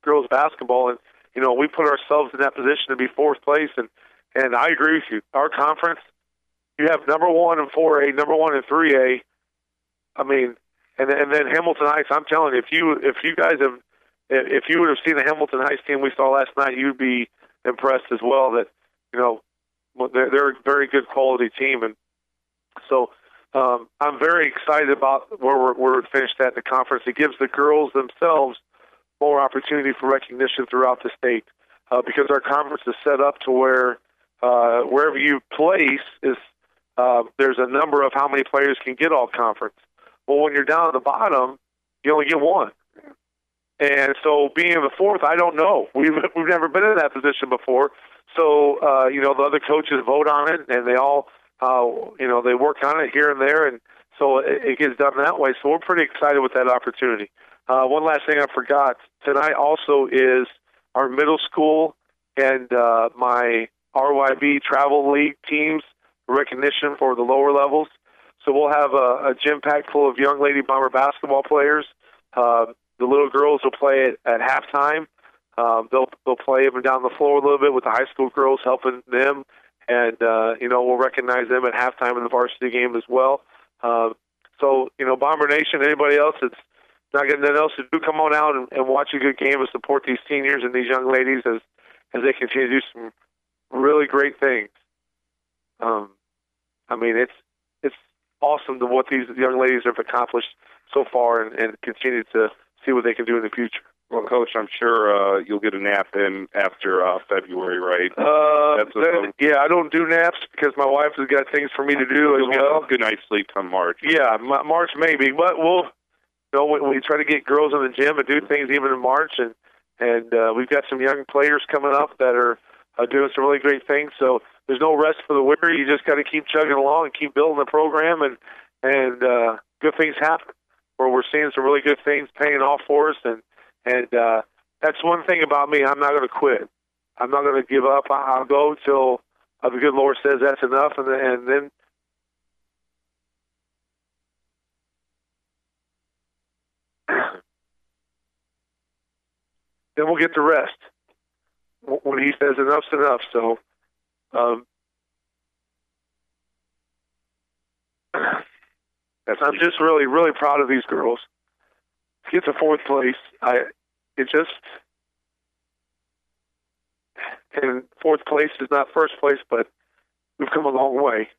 girls basketball, and we put ourselves in that position to be fourth place. And I agree with you. Our conference, you have number 1 in 4A, number 1 in 3A. I mean, and then Hamilton Heights. I'm telling you, if you would have seen the Hamilton Heights team we saw last night, you'd be impressed as well. That they're a very good quality team, and so I'm very excited about where we're finished at in the conference. It gives the girls themselves more opportunity for recognition throughout the state because our conference is set up to where wherever you place is there's a number of how many players can get all conference. Well, when you're down at the bottom, you only get one. And so being in the fourth, I don't know. We've never been in that position before. So, the other coaches vote on it, and they all, they work on it here and there, and so it gets done that way. So we're pretty excited with that opportunity. One last thing I forgot. Tonight also is our middle school and my RYB Travel League teams recognition for the lower levels. So we'll have a gym pack full of young Lady Bomber basketball players. The little girls will play at halftime. They'll play even down the floor a little bit with the high school girls helping them, and we'll recognize them at halftime in the varsity game as well. So Bomber Nation, anybody else that's not getting nothing else to do, come on out and watch a good game and support these seniors and these young ladies as they continue to do some really great things. It's awesome to what these young ladies have accomplished so far and continue to see what they can do in the future. Well, Coach, I'm sure you'll get a nap in after February, right? I don't do naps because my wife has got things for me to do as well. Good night's sleep come March. Yeah, March maybe, but we try to get girls in the gym and do things even in March, and we've got some young players coming up that are doing some really great things. So there's no rest for the weary. You just got to keep chugging along and keep building the program, and good things happen. Where we're seeing some really good things paying off for us, and that's one thing about me. I'm not going to quit. I'm not going to give up. I'll go till the good Lord says that's enough, and then we'll get the rest when He says enough's enough. So, I'm just really, really proud of these girls. To get to fourth place, and fourth place is not first place, but we've come a long way.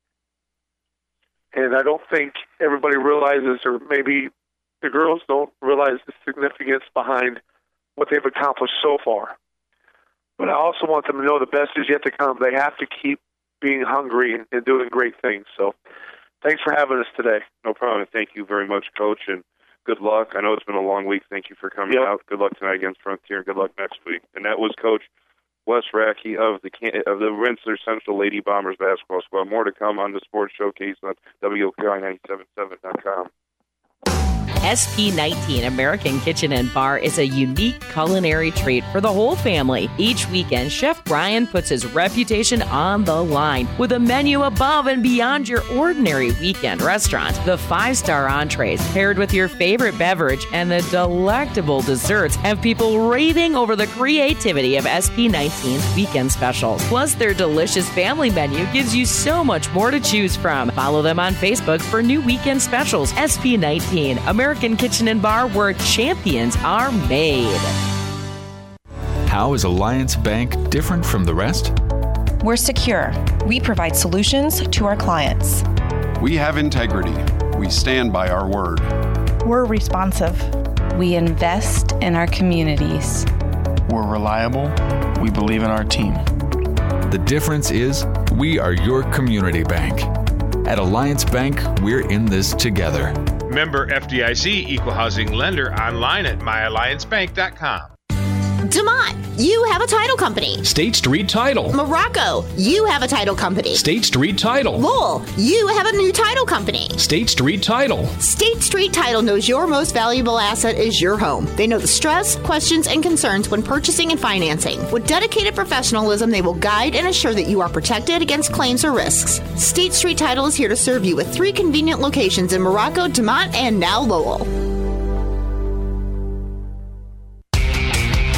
And I don't think everybody realizes, or maybe the girls don't realize the significance behind what they've accomplished so far. But I also want them to know the best is yet to come. They have to keep being hungry and doing great things. So thanks for having us today. No problem. Thank you very much, Coach, and good luck. I know it's been a long week. Thank you for coming out. Good luck tonight against Frontier. Good luck next week. And that was Coach Wes Rackey of the Rensselaer Central Lady Bombers basketball squad. More to come on the Sports Showcase on WOKI977.com. SP19 American Kitchen and Bar is a unique culinary treat for the whole family. Each weekend, Chef Brian puts his reputation on the line with a menu above and beyond your ordinary weekend restaurant. The 5-star entrees paired with your favorite beverage and the delectable desserts have people raving over the creativity of SP19's weekend specials. Plus, their delicious family menu gives you so much more to choose from. Follow them on Facebook for new weekend specials. SP19 American Kitchen and Bar, where champions are made. How is Alliance Bank different from the rest? We're secure. We provide solutions to our clients. We have integrity. We stand by our word. We're responsive. We invest in our communities. We're reliable. We believe in our team. The difference is we are your community bank. At Alliance Bank, we're in this together. Member FDIC, equal housing lender, online at myalliancebank.com. DeMont, you have a title company. State Street Title. Morocco, you have a title company. State Street Title. Lowell, you have a new title company. State Street Title. State Street Title knows your most valuable asset is your home. They know the stress, questions, and concerns when purchasing and financing. With dedicated professionalism, they will guide and assure that you are protected against claims or risks. State Street Title is here to serve you with 3 convenient locations in Morocco, DeMont, and now Lowell.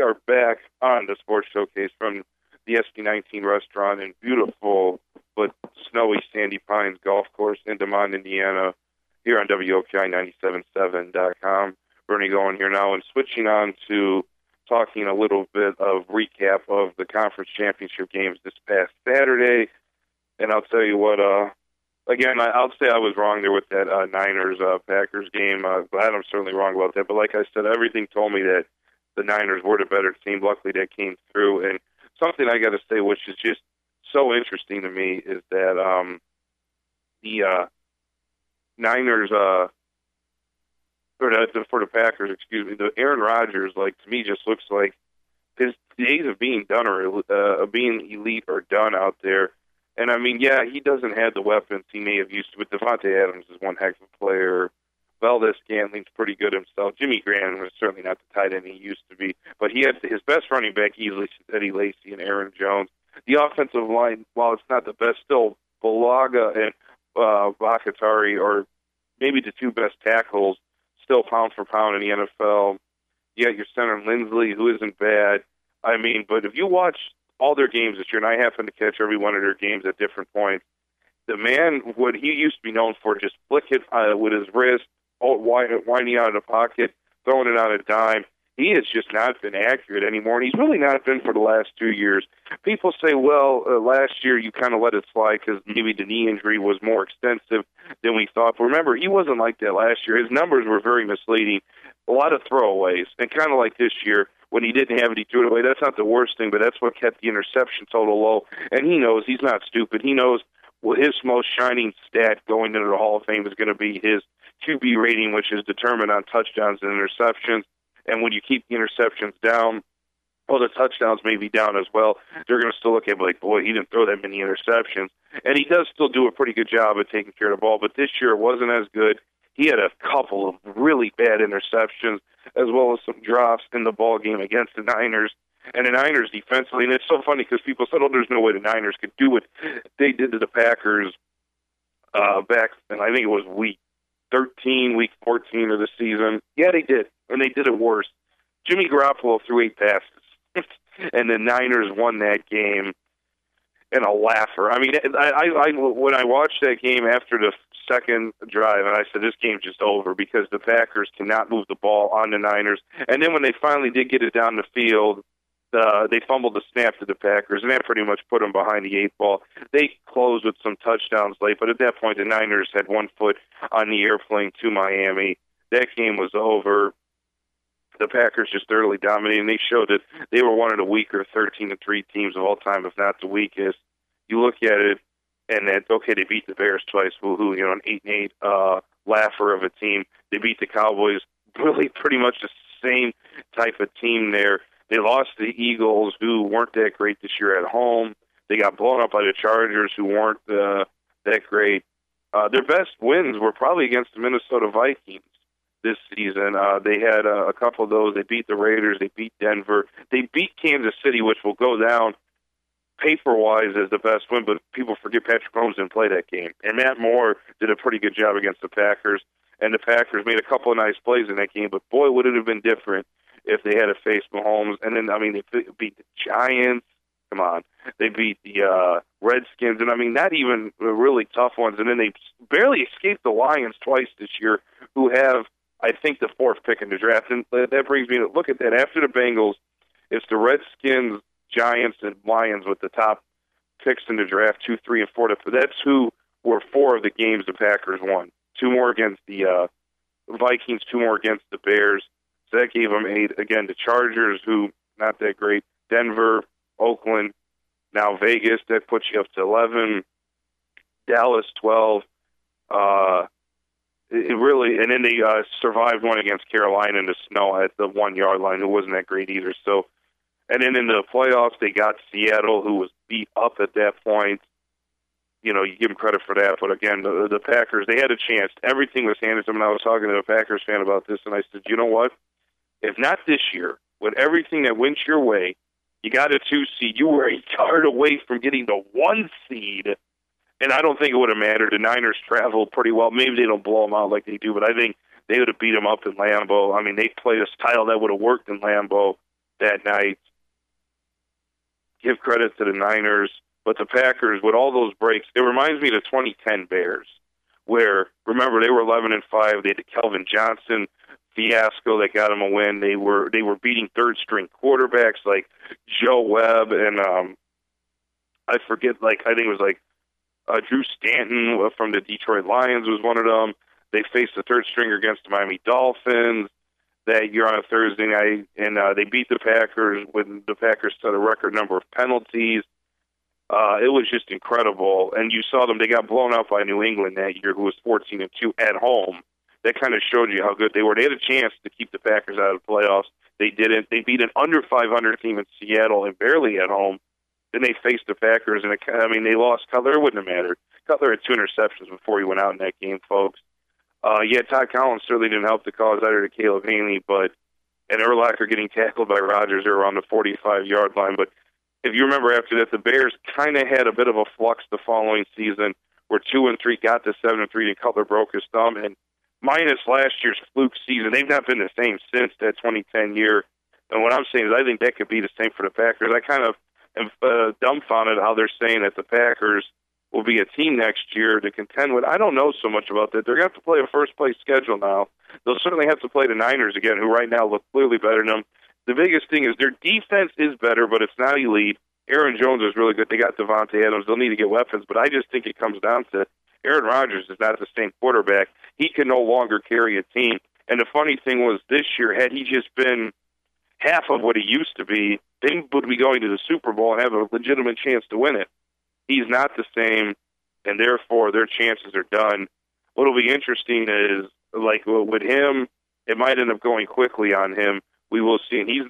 are back on the Sports Showcase from the SB19 restaurant in beautiful but snowy Sandy Pines Golf Course in DeMont, Indiana, here on WOKI 97.7.com. Bernie going here now and switching on to talking a little bit of recap of the conference championship games this past Saturday. And I'll tell you what, again, I'll say I was wrong there with that Niners-Packers game. Glad I'm certainly wrong about that. But like I said, everything told me that the Niners were the better team. Luckily, that came through. And something I got to say, which is just so interesting to me, is that the Niners, or for the Packers, excuse me, the Aaron Rodgers, like, to me, just looks like his days of being done or being elite are done out there. And, I mean, yeah, he doesn't have the weapons he may have used to, but Devontae Adams is one heck of a player. Valdez-Scantling's pretty good himself. Jimmy Graham was certainly not the tight end he used to be, but he had his best running back easily, Eddie Lacy and Aaron Jones. The offensive line, while it's not the best, still Balaga and Bakatari are maybe the two best tackles, still pound for pound in the NFL. You got your center Lindsley, who isn't bad. I mean, but if you watch all their games this year, and I happen to catch every one of their games at different points, the man, what he used to be known for, just flick it with his wrist, winding out of the pocket, throwing it on a dime. He has just not been accurate anymore, and he's really not been for the last 2 years. People say, well, last year you kind of let it slide because maybe the knee injury was more extensive than we thought. But remember, he wasn't like that last year. His numbers were very misleading, a lot of throwaways, and kind of like this year when he didn't have it, he threw it away. That's not the worst thing, but that's what kept the interception total low. And he knows, he's not stupid. He knows his most shining stat going into the Hall of Fame is going to be his QB rating, which is determined on touchdowns and interceptions. And when you keep the interceptions down, well, the touchdowns may be down as well. They're going to still look at him like, boy, he didn't throw that many interceptions. And he does still do a pretty good job of taking care of the ball, but this year it wasn't as good. He had a couple of really bad interceptions as well as some drops in the ball game against the Niners. And the Niners defensively, and it's so funny because people said, oh, there's no way the Niners could do what they did to the Packers back, and I think it was week 13, week 14 of the season. Yeah, they did, and they did it worse. Jimmy Garoppolo threw 8 passes, and the Niners won that game in a laugher. I mean, I when I watched that game after the second drive, and I said, this game's just over because the Packers cannot move the ball on the Niners. And then when they finally did get it down the field, they fumbled the snap to the Packers, and that pretty much put them behind the 8 ball. They closed with some touchdowns late, but at that point, the Niners had one foot on the airplane to Miami. That game was over. The Packers just thoroughly dominated, and they showed that they were one of the weaker 13-3 teams of all time, if not the weakest. You look at it, and that, okay, they beat the Bears twice, woohoo, you know, an 8-8 laugher of a team. They beat the Cowboys, really pretty much the same type of team there. They lost to the Eagles, who weren't that great this year at home. They got blown up by the Chargers, who weren't that great. Their best wins were probably against the Minnesota Vikings this season. They had a couple of those. They beat the Raiders. They beat Denver. They beat Kansas City, which will go down paper-wise as the best win, but people forget Patrick Mahomes didn't play that game. And Matt Moore did a pretty good job against the Packers, and the Packers made a couple of nice plays in that game, but boy, would it have been different if they had to face Mahomes. And then, I mean, they beat the Giants. Come on. They beat the Redskins, and, I mean, not even really tough ones. And then they barely escaped the Lions twice this year, who have, I think, the 4th pick in the draft. And that brings me to look at that. After the Bengals, it's the Redskins, Giants, and Lions with the top picks in the draft, 2, 3, and 4. That's who were 4 of the games the Packers won. 2 more against the Vikings, 2 more against the Bears. So that gave them 8. Again, the Chargers, who not that great. Denver, Oakland, now Vegas, that puts you up to 11. Dallas, 12. It really, and then they survived one against Carolina in the snow at the 1-yard line. It wasn't that great either. So, and then in the playoffs, they got Seattle, who was beat up at that point. You know, you give them credit for that. But again, the Packers, they had a chance. Everything was handed to them. And I was talking to a Packers fan about this, and I said, you know what? If not this year, with everything that went your way, you got a 2 seed. You were a yard away from getting the 1 seed. And I don't think it would have mattered. The Niners traveled pretty well. Maybe they don't blow them out like they do, but I think they would have beat them up in Lambeau. I mean, they played a style that would have worked in Lambeau. that night. Give credit to the Niners, but the Packers, with all those breaks, it reminds me of the 2010 Bears, where, remember, they were 11-5. They had the Kelvin Johnson fiasco that got them a win. They were beating third-string quarterbacks like Joe Webb and I think it was Drew Stanton from the Detroit Lions was one of them. They faced the third stringer against the Miami Dolphins that year on a Thursday night, and they beat the Packers when the Packers set a record number of penalties. It was just incredible. And you saw them, they got blown out by New England that year, who was 14-2 at home. That kind of showed you how good they were. They had a chance to keep the Packers out of the playoffs. They didn't. They beat an under 500 team in Seattle and barely at home. Then they faced the Packers, and they lost Cutler. It wouldn't have mattered. Cutler had 2 interceptions before he went out in that game, folks. Todd Collins certainly didn't help the cause either to Caleb Haney, and Urlacher getting tackled by Rodgers around the 45-yard line. But if you remember after that, the Bears kind of had a bit of a flux the following season, where 2-3 got to 7-3, and Cutler broke his thumb. And minus last year's fluke season, they've not been the same since that 2010 year. And what I'm saying is I think that could be the same for the Packers. I kind of am dumbfounded how they're saying that the Packers will be a team next year to contend with. I don't know so much about that. They're going to have to play a first-place schedule now. They'll certainly have to play the Niners again, who right now look clearly better than them. The biggest thing is their defense is better, but it's not elite. Aaron Jones is really good. They got Devontae Adams. They'll need to get weapons, but I just think it comes down to Aaron Rodgers is not the same quarterback. He can no longer carry a team. And the funny thing was this year, had he just been half of what he used to be, they would be going to the Super Bowl and have a legitimate chance to win it. He's not the same, and therefore their chances are done. What'll be interesting is, with him, it might end up going quickly on him. We will see. And he's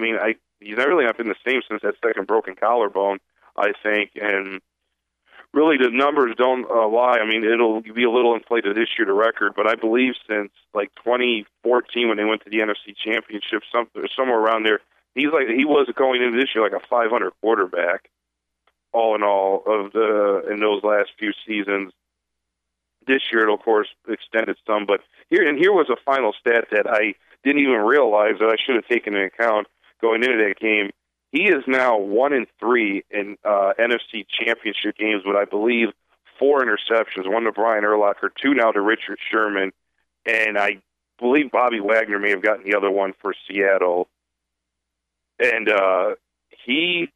really not been the same since that second broken collarbone, I think. And really, the numbers don't lie. It'll be a little inflated this year, the record, but I believe since 2014 when they went to the NFC Championship, somewhere around there, he was going into this year like a 500 quarterback. All in all, in those last few seasons. This year, it of course extended some, but here was a final stat that I didn't even realize that I should have taken into account going into that game. He is now 1-3 in NFC Championship games with, I believe, 4 interceptions, 1 to Brian Urlacher, 2 now to Richard Sherman, and I believe Bobby Wagner may have gotten the other one for Seattle. And he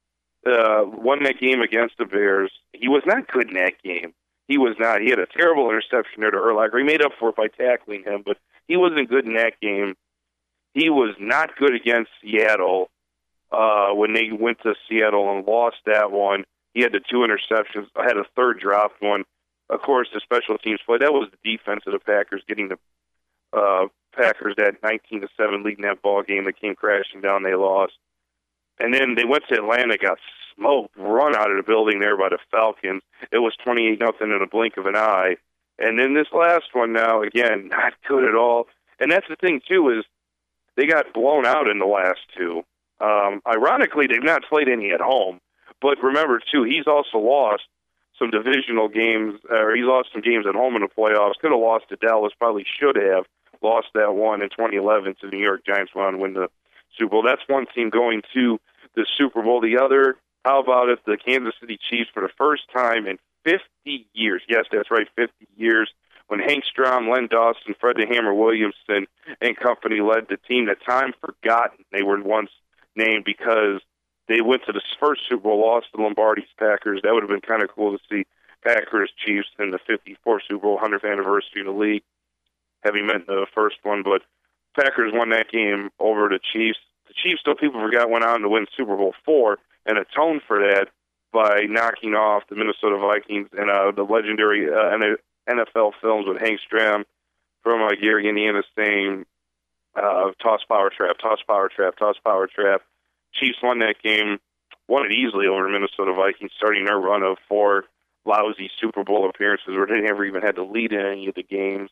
won that game against the Bears. He was not good in that game. He was not. He had a terrible interception there to Urlacher. He made up for it by tackling him, but he wasn't good in that game. He was not good against Seattle when they went to Seattle and lost that one. He had the 2 interceptions. I had a third dropped one. Of course, the special teams play. That was the defense of the Packers, getting the Packers that 19-7 lead in that ball game that came crashing down. They lost. And then they went to Atlanta, got smoked, run out of the building there by the Falcons. It was 28-0 in a blink of an eye. And then this last one now, again, not good at all. And that's the thing, too, is they got blown out in the last 2. Ironically, they've not played any at home. But remember, too, he's also lost some divisional games, or he's lost some games at home in the playoffs. Could have lost to Dallas, probably should have lost that one in 2011 to the New York Giants when win the Super Bowl. That's one team going to the Super Bowl. The other, how about it, the Kansas City Chiefs for the first time in 50 years. Yes, that's right, 50 years. When Hank Strom, Len Dawson, Fred the Hammer Williamson, and company led the team, that time forgotten. They were once named because they went to the first Super Bowl, lost to Lombardi's Packers. That would have been kind of cool to see Packers Chiefs in the 54th Super Bowl, 100th anniversary of the league, having met the first one. But Packers won that game over the Chiefs. The Chiefs, though people forgot, went on to win Super Bowl IV and atoned for that by knocking off the Minnesota Vikings and the legendary NFL films with Hank Stram from Gary, Indiana, saying, toss power trap, toss power trap, toss power trap. Chiefs won that game, won it easily over the Minnesota Vikings, starting their run of 4 lousy Super Bowl appearances where they never even had to lead in any of the games.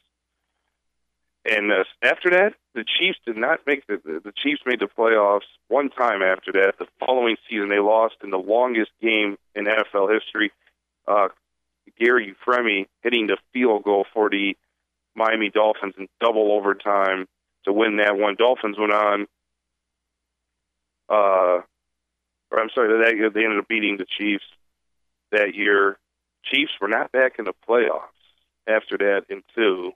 And after that, the Chiefs did not make the Chiefs made the playoffs one time after that. The following season, they lost in the longest game in NFL history. Gary Fremy hitting the field goal for the Miami Dolphins in double overtime to win that one. Dolphins went on they ended up beating the Chiefs that year. Chiefs were not back in the playoffs after that until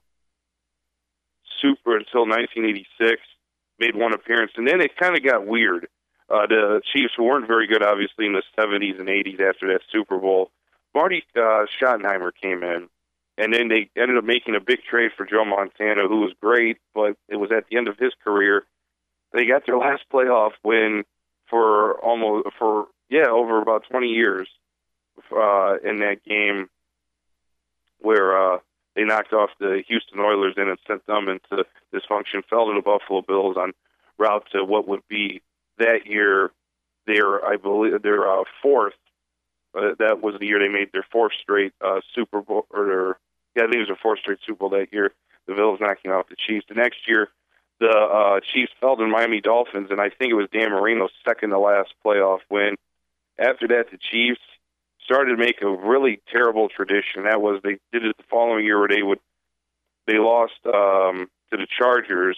1986. Made one appearance, and then it kind of got weird. The Chiefs weren't very good, obviously, in the 70s and 80s after that Super Bowl. Marty Schottenheimer came in, and then they ended up making a big trade for Joe Montana, who was great, but it was at the end of his career. They got their last playoff win for over about 20 years in that game where they knocked off the Houston Oilers and sent them into dysfunction, fell to the Buffalo Bills on route to what would be that year their fourth. That was the year they made their fourth straight Super Bowl. I think it was their fourth straight Super Bowl that year. The Bills knocking out the Chiefs. The next year, the Chiefs fell to the Miami Dolphins, and I think it was Dan Marino's second to last playoff win. After that, the Chiefs started to make a really terrible tradition. That was they did it the following year where they lost to the Chargers,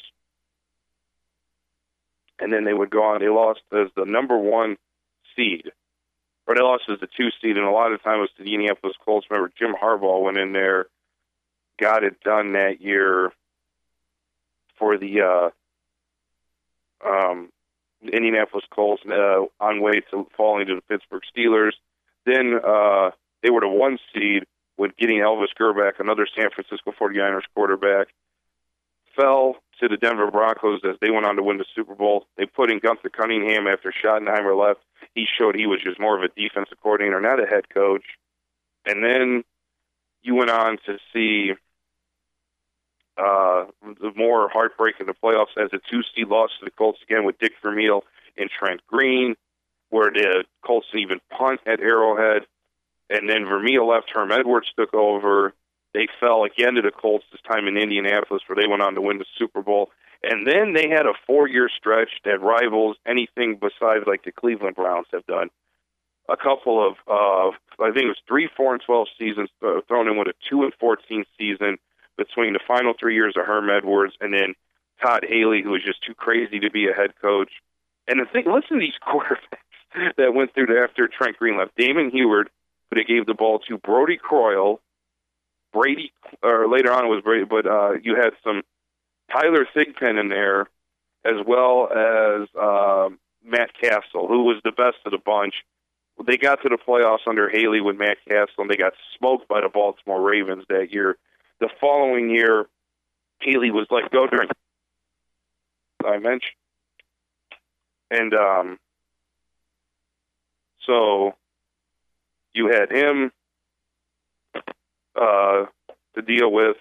and then they would go on. They lost as the number 1 seed, or they lost as the 2 seed, and a lot of the time it was to the Indianapolis Colts. Remember, Jim Harbaugh went in there, got it done that year for the Indianapolis Colts on way to falling to the Pittsburgh Steelers. Then they were the 1 seed with getting Elvis Grbac, another San Francisco 49ers quarterback, fell to the Denver Broncos as they went on to win the Super Bowl. They put in Gunther Cunningham after Schottenheimer left. He showed he was just more of a defensive coordinator, not a head coach. And then you went on to see the more heartbreak in the playoffs as a 2 seed lost to the Colts again with Dick Vermeil and Trent Green, where the Colts didn't even punt at Arrowhead. And then Vermeil left, Herm Edwards took over. They fell again to the Colts, this time in Indianapolis, where they went on to win the Super Bowl. And then they had a 4-year stretch that rivals anything besides like the Cleveland Browns have done. A couple of, I think it was 3 4-12 seasons thrown in with a 2-14 season between the final 3 years of Herm Edwards and then Todd Haley, who was just too crazy to be a head coach. And the thing, listen to these quarterbacks that went through after Trent Green left. Damon Huard, who they gave the ball to, Brody Croyle, Brady, or later on it was Brady, but you had some Tyler Thigpen in there, as well as Matt Castle, who was the best of the bunch. They got to the playoffs under Haley with Matt Castle, and they got smoked by the Baltimore Ravens that year. The following year, Haley was let go during I mentioned. And so you had him to deal with.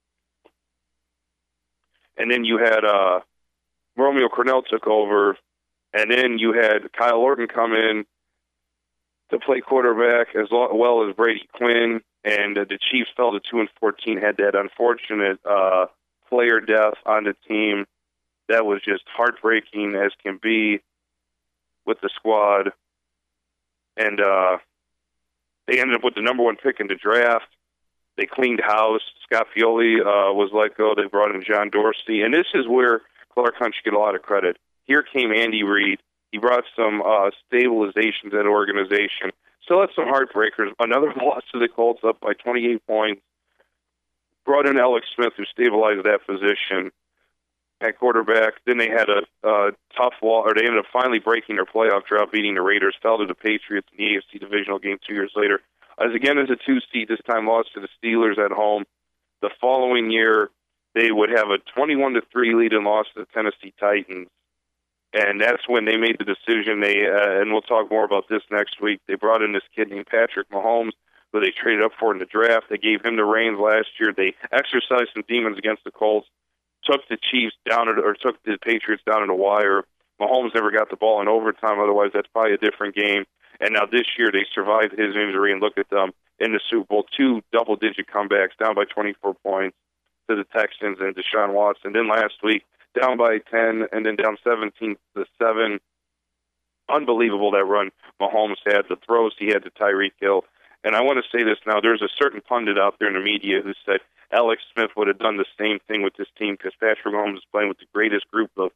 And then you had Romeo Crennel took over. And then you had Kyle Orton come in to play quarterback as well as Brady Quinn. And the Chiefs fell to 2-14, had that unfortunate player death on the team. That was just heartbreaking as can be with the squad. And they ended up with the number 1 pick in the draft. They cleaned house. Scott Pioli was let go. They brought in John Dorsey. And this is where Clark Hunt should get a lot of credit. Here came Andy Reid. He brought some stabilization to that organization. Still had some heartbreakers. Another loss to the Colts, up by 28 points. Brought in Alex Smith, who stabilized that position at quarterback. Then they had a tough loss, or they ended up finally breaking their playoff drought, beating the Raiders, fell to the Patriots in the AFC divisional game 2 years later. As a 2 seed, this time lost to the Steelers at home. The following year, they would have a 21-3 lead and lost to the Tennessee Titans. And that's when they made the decision. And we'll talk more about this next week. They brought in this kid named Patrick Mahomes, who they traded up for in the draft. They gave him the reins last year. They exercised some demons against the Colts, took the Chiefs down, or took the Patriots down to the wire. Mahomes never got the ball in overtime. Otherwise, that's probably a different game. And now this year, they survived his injury, and look at them in the Super Bowl, 2 double-digit comebacks, down by 24 points to the Texans and Deshaun Watson. Then last week, down by 10, and then down 17-7. Unbelievable that run Mahomes had, the throws he had to Tyreek Hill. And I want to say this now. There's a certain pundit out there in the media who said Alex Smith would have done the same thing with this team because Patrick Mahomes is playing with the greatest group of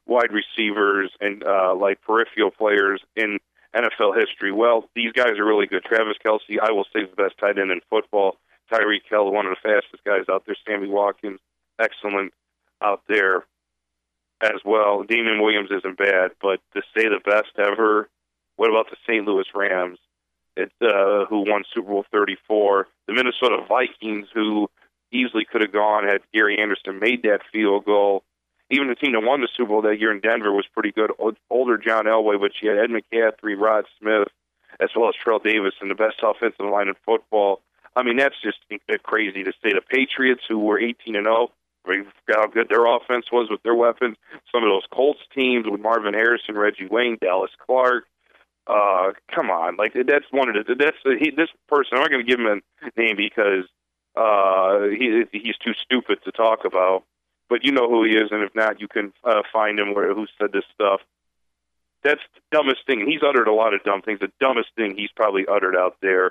wide receivers and like peripheral players in NFL history. Well, these guys are really good. Travis Kelce, I will say, is the best tight end in football. Tyreek Hill, one of the fastest guys out there. Sammy Watkins, excellent out there as well. Damien Williams isn't bad, but to say the best ever, what about the St. Louis Rams, who won Super Bowl 34? The Minnesota Vikings, who easily could have gone had Gary Anderson made that field goal. Even the team that won the Super Bowl that year in Denver was pretty good. Older John Elway, but you had Ed McCaffrey, Rod Smith, as well as Terrell Davis, and the best offensive line in football. I mean, that's just crazy to say. The Patriots, who were 18-0, we forgot how good their offense was with their weapons. Some of those Colts teams with Marvin Harrison, Reggie Wayne, Dallas Clark. Come on, like that's one of the. This person. I'm not going to give him a name because he's too stupid to talk about. But you know who he is, and if not, you can find him who said this stuff. That's the dumbest thing. And he's uttered a lot of dumb things. The dumbest thing he's probably uttered out there.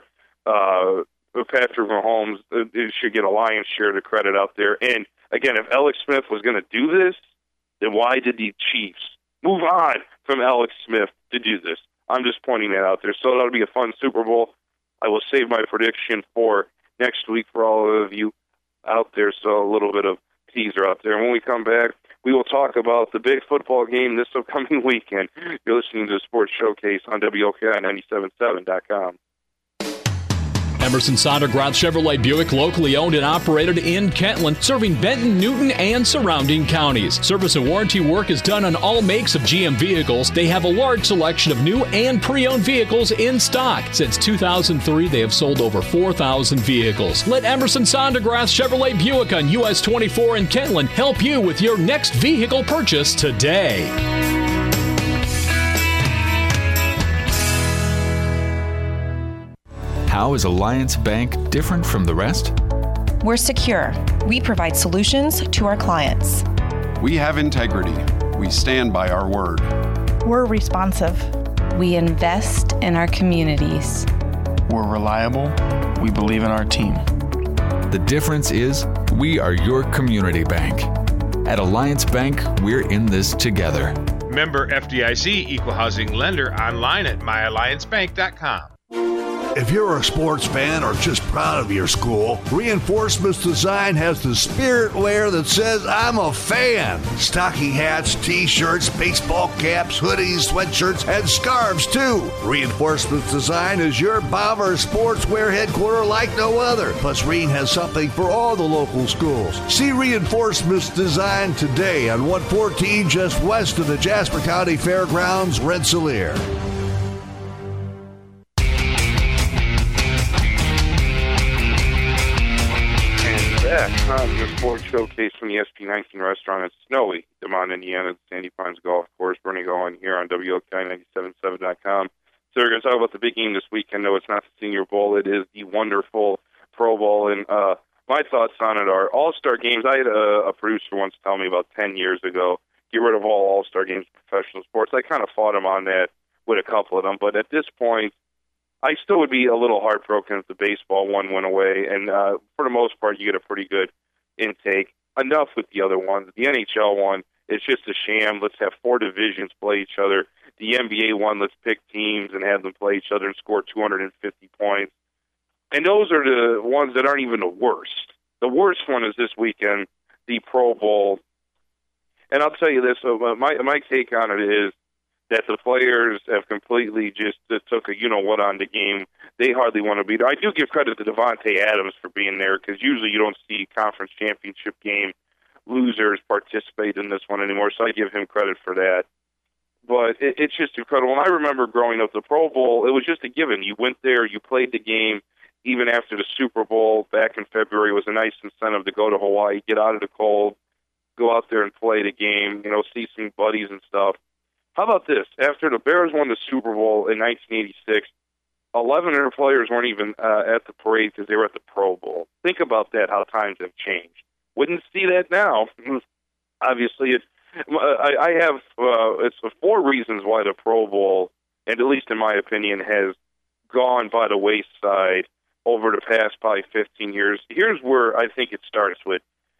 Patrick Mahomes should get a lion's share of the credit out there. And, again, if Alex Smith was going to do this, then why did the Chiefs move on from Alex Smith to do this? I'm just pointing that out there. So that'll be a fun Super Bowl. I will save my prediction for next week for all of you out there, so a little bit of teaser out there. And when we come back, we will talk about the big football game this upcoming weekend. You're listening to the Sports Showcase on WOKI977.com. Emerson Sondergroth Chevrolet Buick, locally owned and operated in Kentland, serving Benton, Newton, and surrounding counties. Service and warranty work is done on all makes of GM vehicles. They have a large selection of new and pre-owned vehicles in stock. Since 2003, they have sold over 4,000 vehicles. Let Emerson Sondergroth Chevrolet Buick on US 24 in Kentland help you with your next vehicle purchase today. How is Alliance Bank different from the rest? We're secure. We provide solutions to our clients. We have integrity. We stand by our word. We're responsive. We invest in our communities. We're reliable. We believe in our team. The difference is we are your community bank. At Alliance Bank, we're in this together. Member FDIC, equal housing lender, online at myalliancebank.com. If you're a sports fan or just proud of your school, Reinforcements Design has the spirit wear that says, I'm a fan. Stocking hats, t-shirts, baseball caps, hoodies, sweatshirts, and scarves, too. Reinforcements Design is your bomber sportswear headquarter like no other. Plus, Reen has something for all the local schools. See Reinforcements Design today on 114 just west of the Jasper County Fairgrounds, Rensselaer. Back on the Sports Showcase from the SP19 restaurant in snowy DeMont, Indiana, the Sandy Pines Golf Course. Bernie going here on WOKI977.com. So we're going to talk about the big game this weekend. No, it's not the Senior Bowl. It is the wonderful Pro Bowl. And my thoughts on it are All-Star games. I had a producer once tell me about 10 years ago, get rid of all All-Star games in professional sports. I kind of fought him on that with a couple of them. But at this point, I still would be a little heartbroken if the baseball one went away, and for the most part, you get a pretty good intake. Enough with the other ones. The NHL one, it's just a sham. Let's have 4 divisions play each other. The NBA one, let's pick teams and have them play each other and score 250 points. And those are the ones that aren't even the worst. The worst one is this weekend, the Pro Bowl. And I'll tell you this, my take on it is, that the players have completely just took a you-know-what on the game. They hardly want to be there. I do give credit to Devontae Adams for being there because usually you don't see conference championship game losers participate in this one anymore, so I give him credit for that. But it's just incredible. And I remember growing up, the Pro Bowl, it was just a given. You went there, you played the game. Even after the Super Bowl back in February, it was a nice incentive to go to Hawaii, get out of the cold, go out there and play the game, see some buddies and stuff. How about this? After the Bears won the Super Bowl in 1986, 11 of their players weren't even at the parade because they were at the Pro Bowl. Think about that, how times have changed. Wouldn't see that now. Obviously, I have it's 4 reasons why the Pro Bowl, and at least in my opinion, has gone by the wayside over the past probably 15 years. Here's where I think it starts with.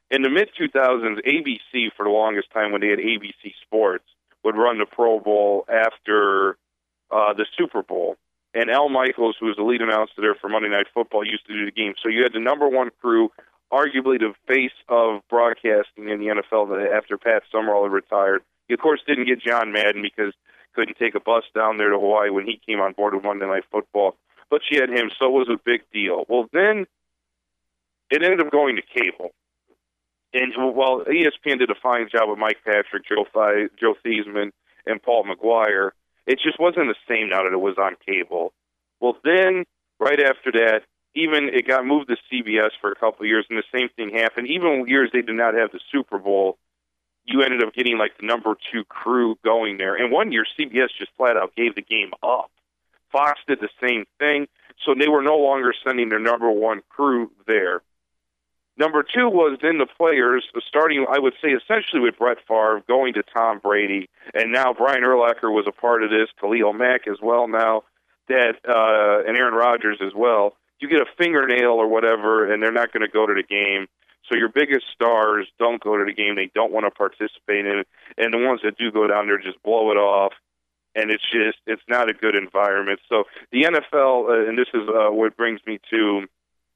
In the mid-2000s, ABC, for the longest time when they had ABC Sports, would run the Pro Bowl after the Super Bowl. And Al Michaels, who was the lead announcer there for Monday Night Football, used to do the game. So you had the number one crew, arguably the face of broadcasting in the NFL after Pat Summerall had retired. You, of course, didn't get John Madden because couldn't take a bus down there to Hawaii when he came on board with Monday Night Football. But she had him, so it was a big deal. Well, then it ended up going to cable. And while ESPN did a fine job with Mike Patrick, Joe Theismann, and Paul McGuire, it just wasn't the same now that it was on cable. Well, then, right after that, even it got moved to CBS for a couple of years, and the same thing happened. Even years they did not have the Super Bowl, you ended up getting like the number two crew going there. And one year, CBS just flat out gave the game up. Fox did the same thing, so they were no longer sending their number one crew there. Number two was then the players, starting, I would say, essentially with Brett Favre, going to Tom Brady, and now Brian Urlacher was a part of this, Khalil Mack as well now, and Aaron Rodgers as well. You get a fingernail or whatever, and they're not going to go to the game. So your biggest stars don't go to the game. They don't want to participate in it. And the ones that do go down there just blow it off. And it's not a good environment. So the NFL, and this is what brings me to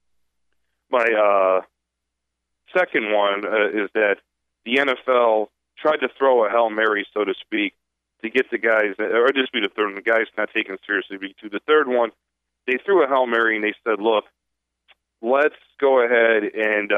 my second one, is that the NFL tried to throw a Hail Mary, so to speak, to get the guys, or just be the third one, the guys not taken seriously. To the third one, they threw a Hail Mary and they said, look, let's go ahead and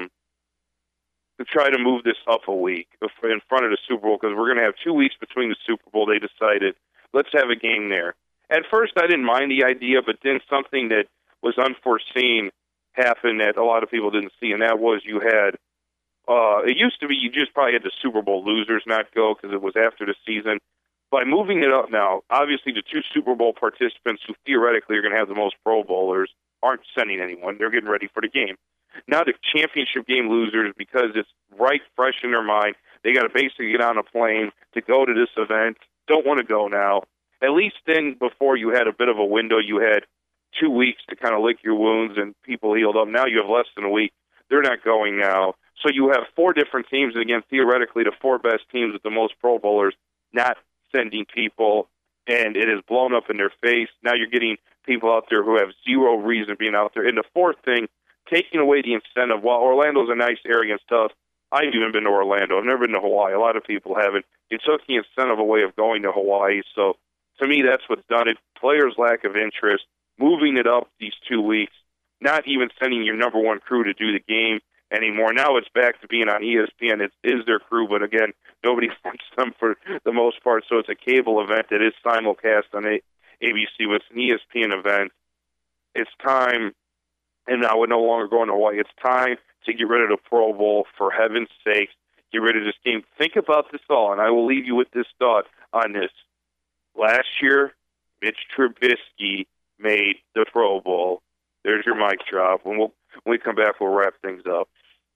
try to move this up a week in front of the Super Bowl because we're going to have 2 weeks between the Super Bowl. They decided, let's have a game there. At first, I didn't mind the idea, but then something that was unforeseen happened that a lot of people didn't see, and that was you had it used to be you just probably had the Super Bowl losers not go because it was after the season. By moving it up now, obviously the two Super Bowl participants who theoretically are going to have the most Pro Bowlers aren't sending anyone. They're getting ready for the game. Now the championship game losers, because it's right fresh in their mind, they got to basically get on a plane to go to this event. Don't want to go now. At least then, before you had a bit of a window, you had 2 weeks to kind of lick your wounds and people healed up. Now you have less than a week. They're not going now. So you have four different teams, and again, theoretically, the four best teams with the most Pro Bowlers not sending people, and it is blown up in their face. Now you're getting people out there who have zero reason being out there. And the fourth thing, taking away the incentive. While Orlando's a nice area and stuff, I've even been to Orlando. I've never been to Hawaii. A lot of people haven't. It took the incentive away of going to Hawaii. So to me, that's what's done it. Players' lack of interest, moving it up these 2 weeks, not even sending your number one crew to do the game anymore. Now it's back to being on ESPN. It is their crew, but again, nobody wants them for the most part. So it's a cable event that is simulcast on ABC. It's an ESPN event. It's time, and I would no longer go to Hawaii. It's time to get rid of the Pro Bowl, for heaven's sakes. Get rid of this game. Think about this all, and I will leave you with this thought on this. Last year, Mitch Trubisky made the Pro Bowl. There's your mic drop. When we come back, we'll wrap things up.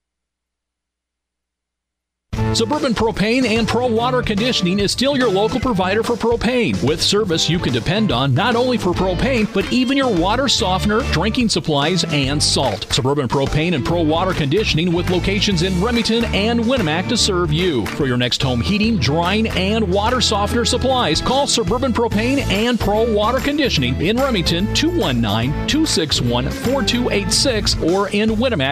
Suburban Propane and Pro Water Conditioning is still your local provider for propane, with service you can depend on not only for propane, but even your water softener, drinking supplies, and salt. Suburban Propane and Pro Water Conditioning, with locations in Remington and Winnemac to serve you. For your next home heating, drying, and water softener supplies, call Suburban Propane and Pro Water Conditioning in Remington 219-261-4286 or in Winnemac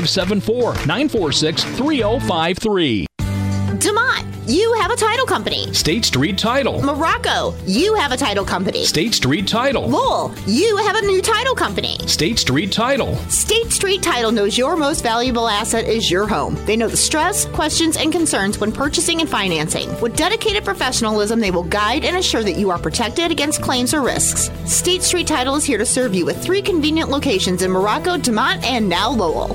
574-946-3053. DeMont, you have a title company. State Street Title. Morocco, you have a title company. State Street Title. Lowell, you have a new title company. State Street Title. State Street Title knows your most valuable asset is your home. They know the stress, questions, and concerns when purchasing and financing. With dedicated professionalism, they will guide and assure that you are protected against claims or risks. State Street Title is here to serve you with 3 convenient locations in Morocco, DeMont, and now Lowell.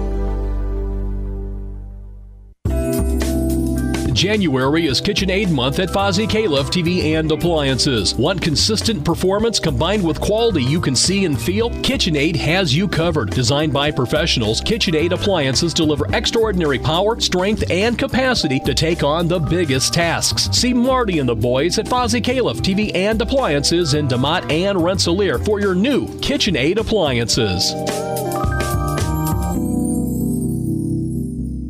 January is KitchenAid month at Fozzie Califf TV and Appliances. Want consistent performance combined with quality you can see and feel? KitchenAid has you covered. Designed by professionals, KitchenAid appliances deliver extraordinary power, strength, and capacity to take on the biggest tasks. See Marty and the boys at Fozzie Califf TV and Appliances in DeMont and Rensselaer for your new KitchenAid appliances.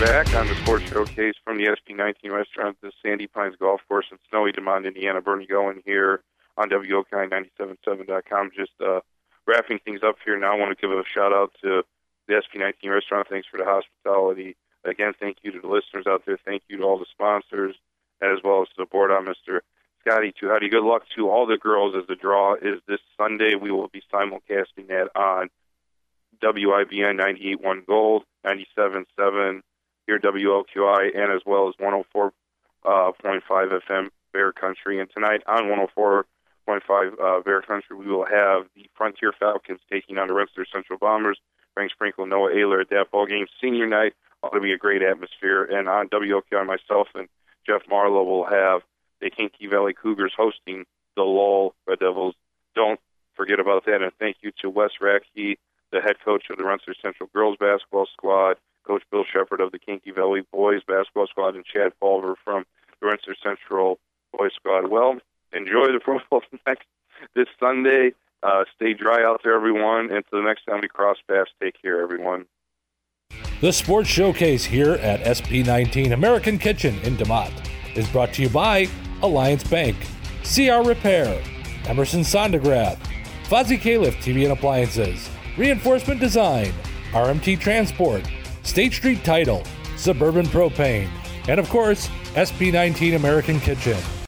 back on the Sports Showcase from the SP19 restaurant at the Sandy Pines Golf Course in snowy DeMont, Indiana. Bernie Goen here on WOKI977.com. Just wrapping things up here now. I want to give a shout-out to the SP19 restaurant. Thanks for the hospitality. Again, thank you to the listeners out there. Thank you to all the sponsors, as well as to the board on Mr. Scotty Tuhati. Good luck to all the girls as the draw is this Sunday. We will be simulcasting that on WIBN 98.1 Gold, 97.7 here WLQI, and as well as 104.5 FM Bear Country. And tonight on 104.5 Bear Country, we will have the Frontier Falcons taking on the Rensselaer Central Bombers. Frank Sprinkle, Noah Ayler at that ball game. Senior night, ought to be a great atmosphere. And on WLQI, myself and Jeff Marlowe will have the Kinky Valley Cougars hosting the Lowell Red Devils. Don't forget about that. And thank you to Wes Rackey, the head coach of the Rensselaer Central girls basketball squad, Coach Bill Shepard of the Kinky Valley boys basketball squad, and Chad Fulver from the Rensselaer Central boys squad. Well, enjoy the Pro Bowl this Sunday. Stay dry out there, everyone. Until the next time we cross paths, take care, everyone. The Sports Showcase here at SP19 American Kitchen in DeMont is brought to you by Alliance Bank, CR Repair, Emerson Sondergrath, Fozzie Califf TV and Appliances, Reinforcement Design, RMT Transport, State Street Title, Suburban Propane, and of course, SP19 American Kitchen.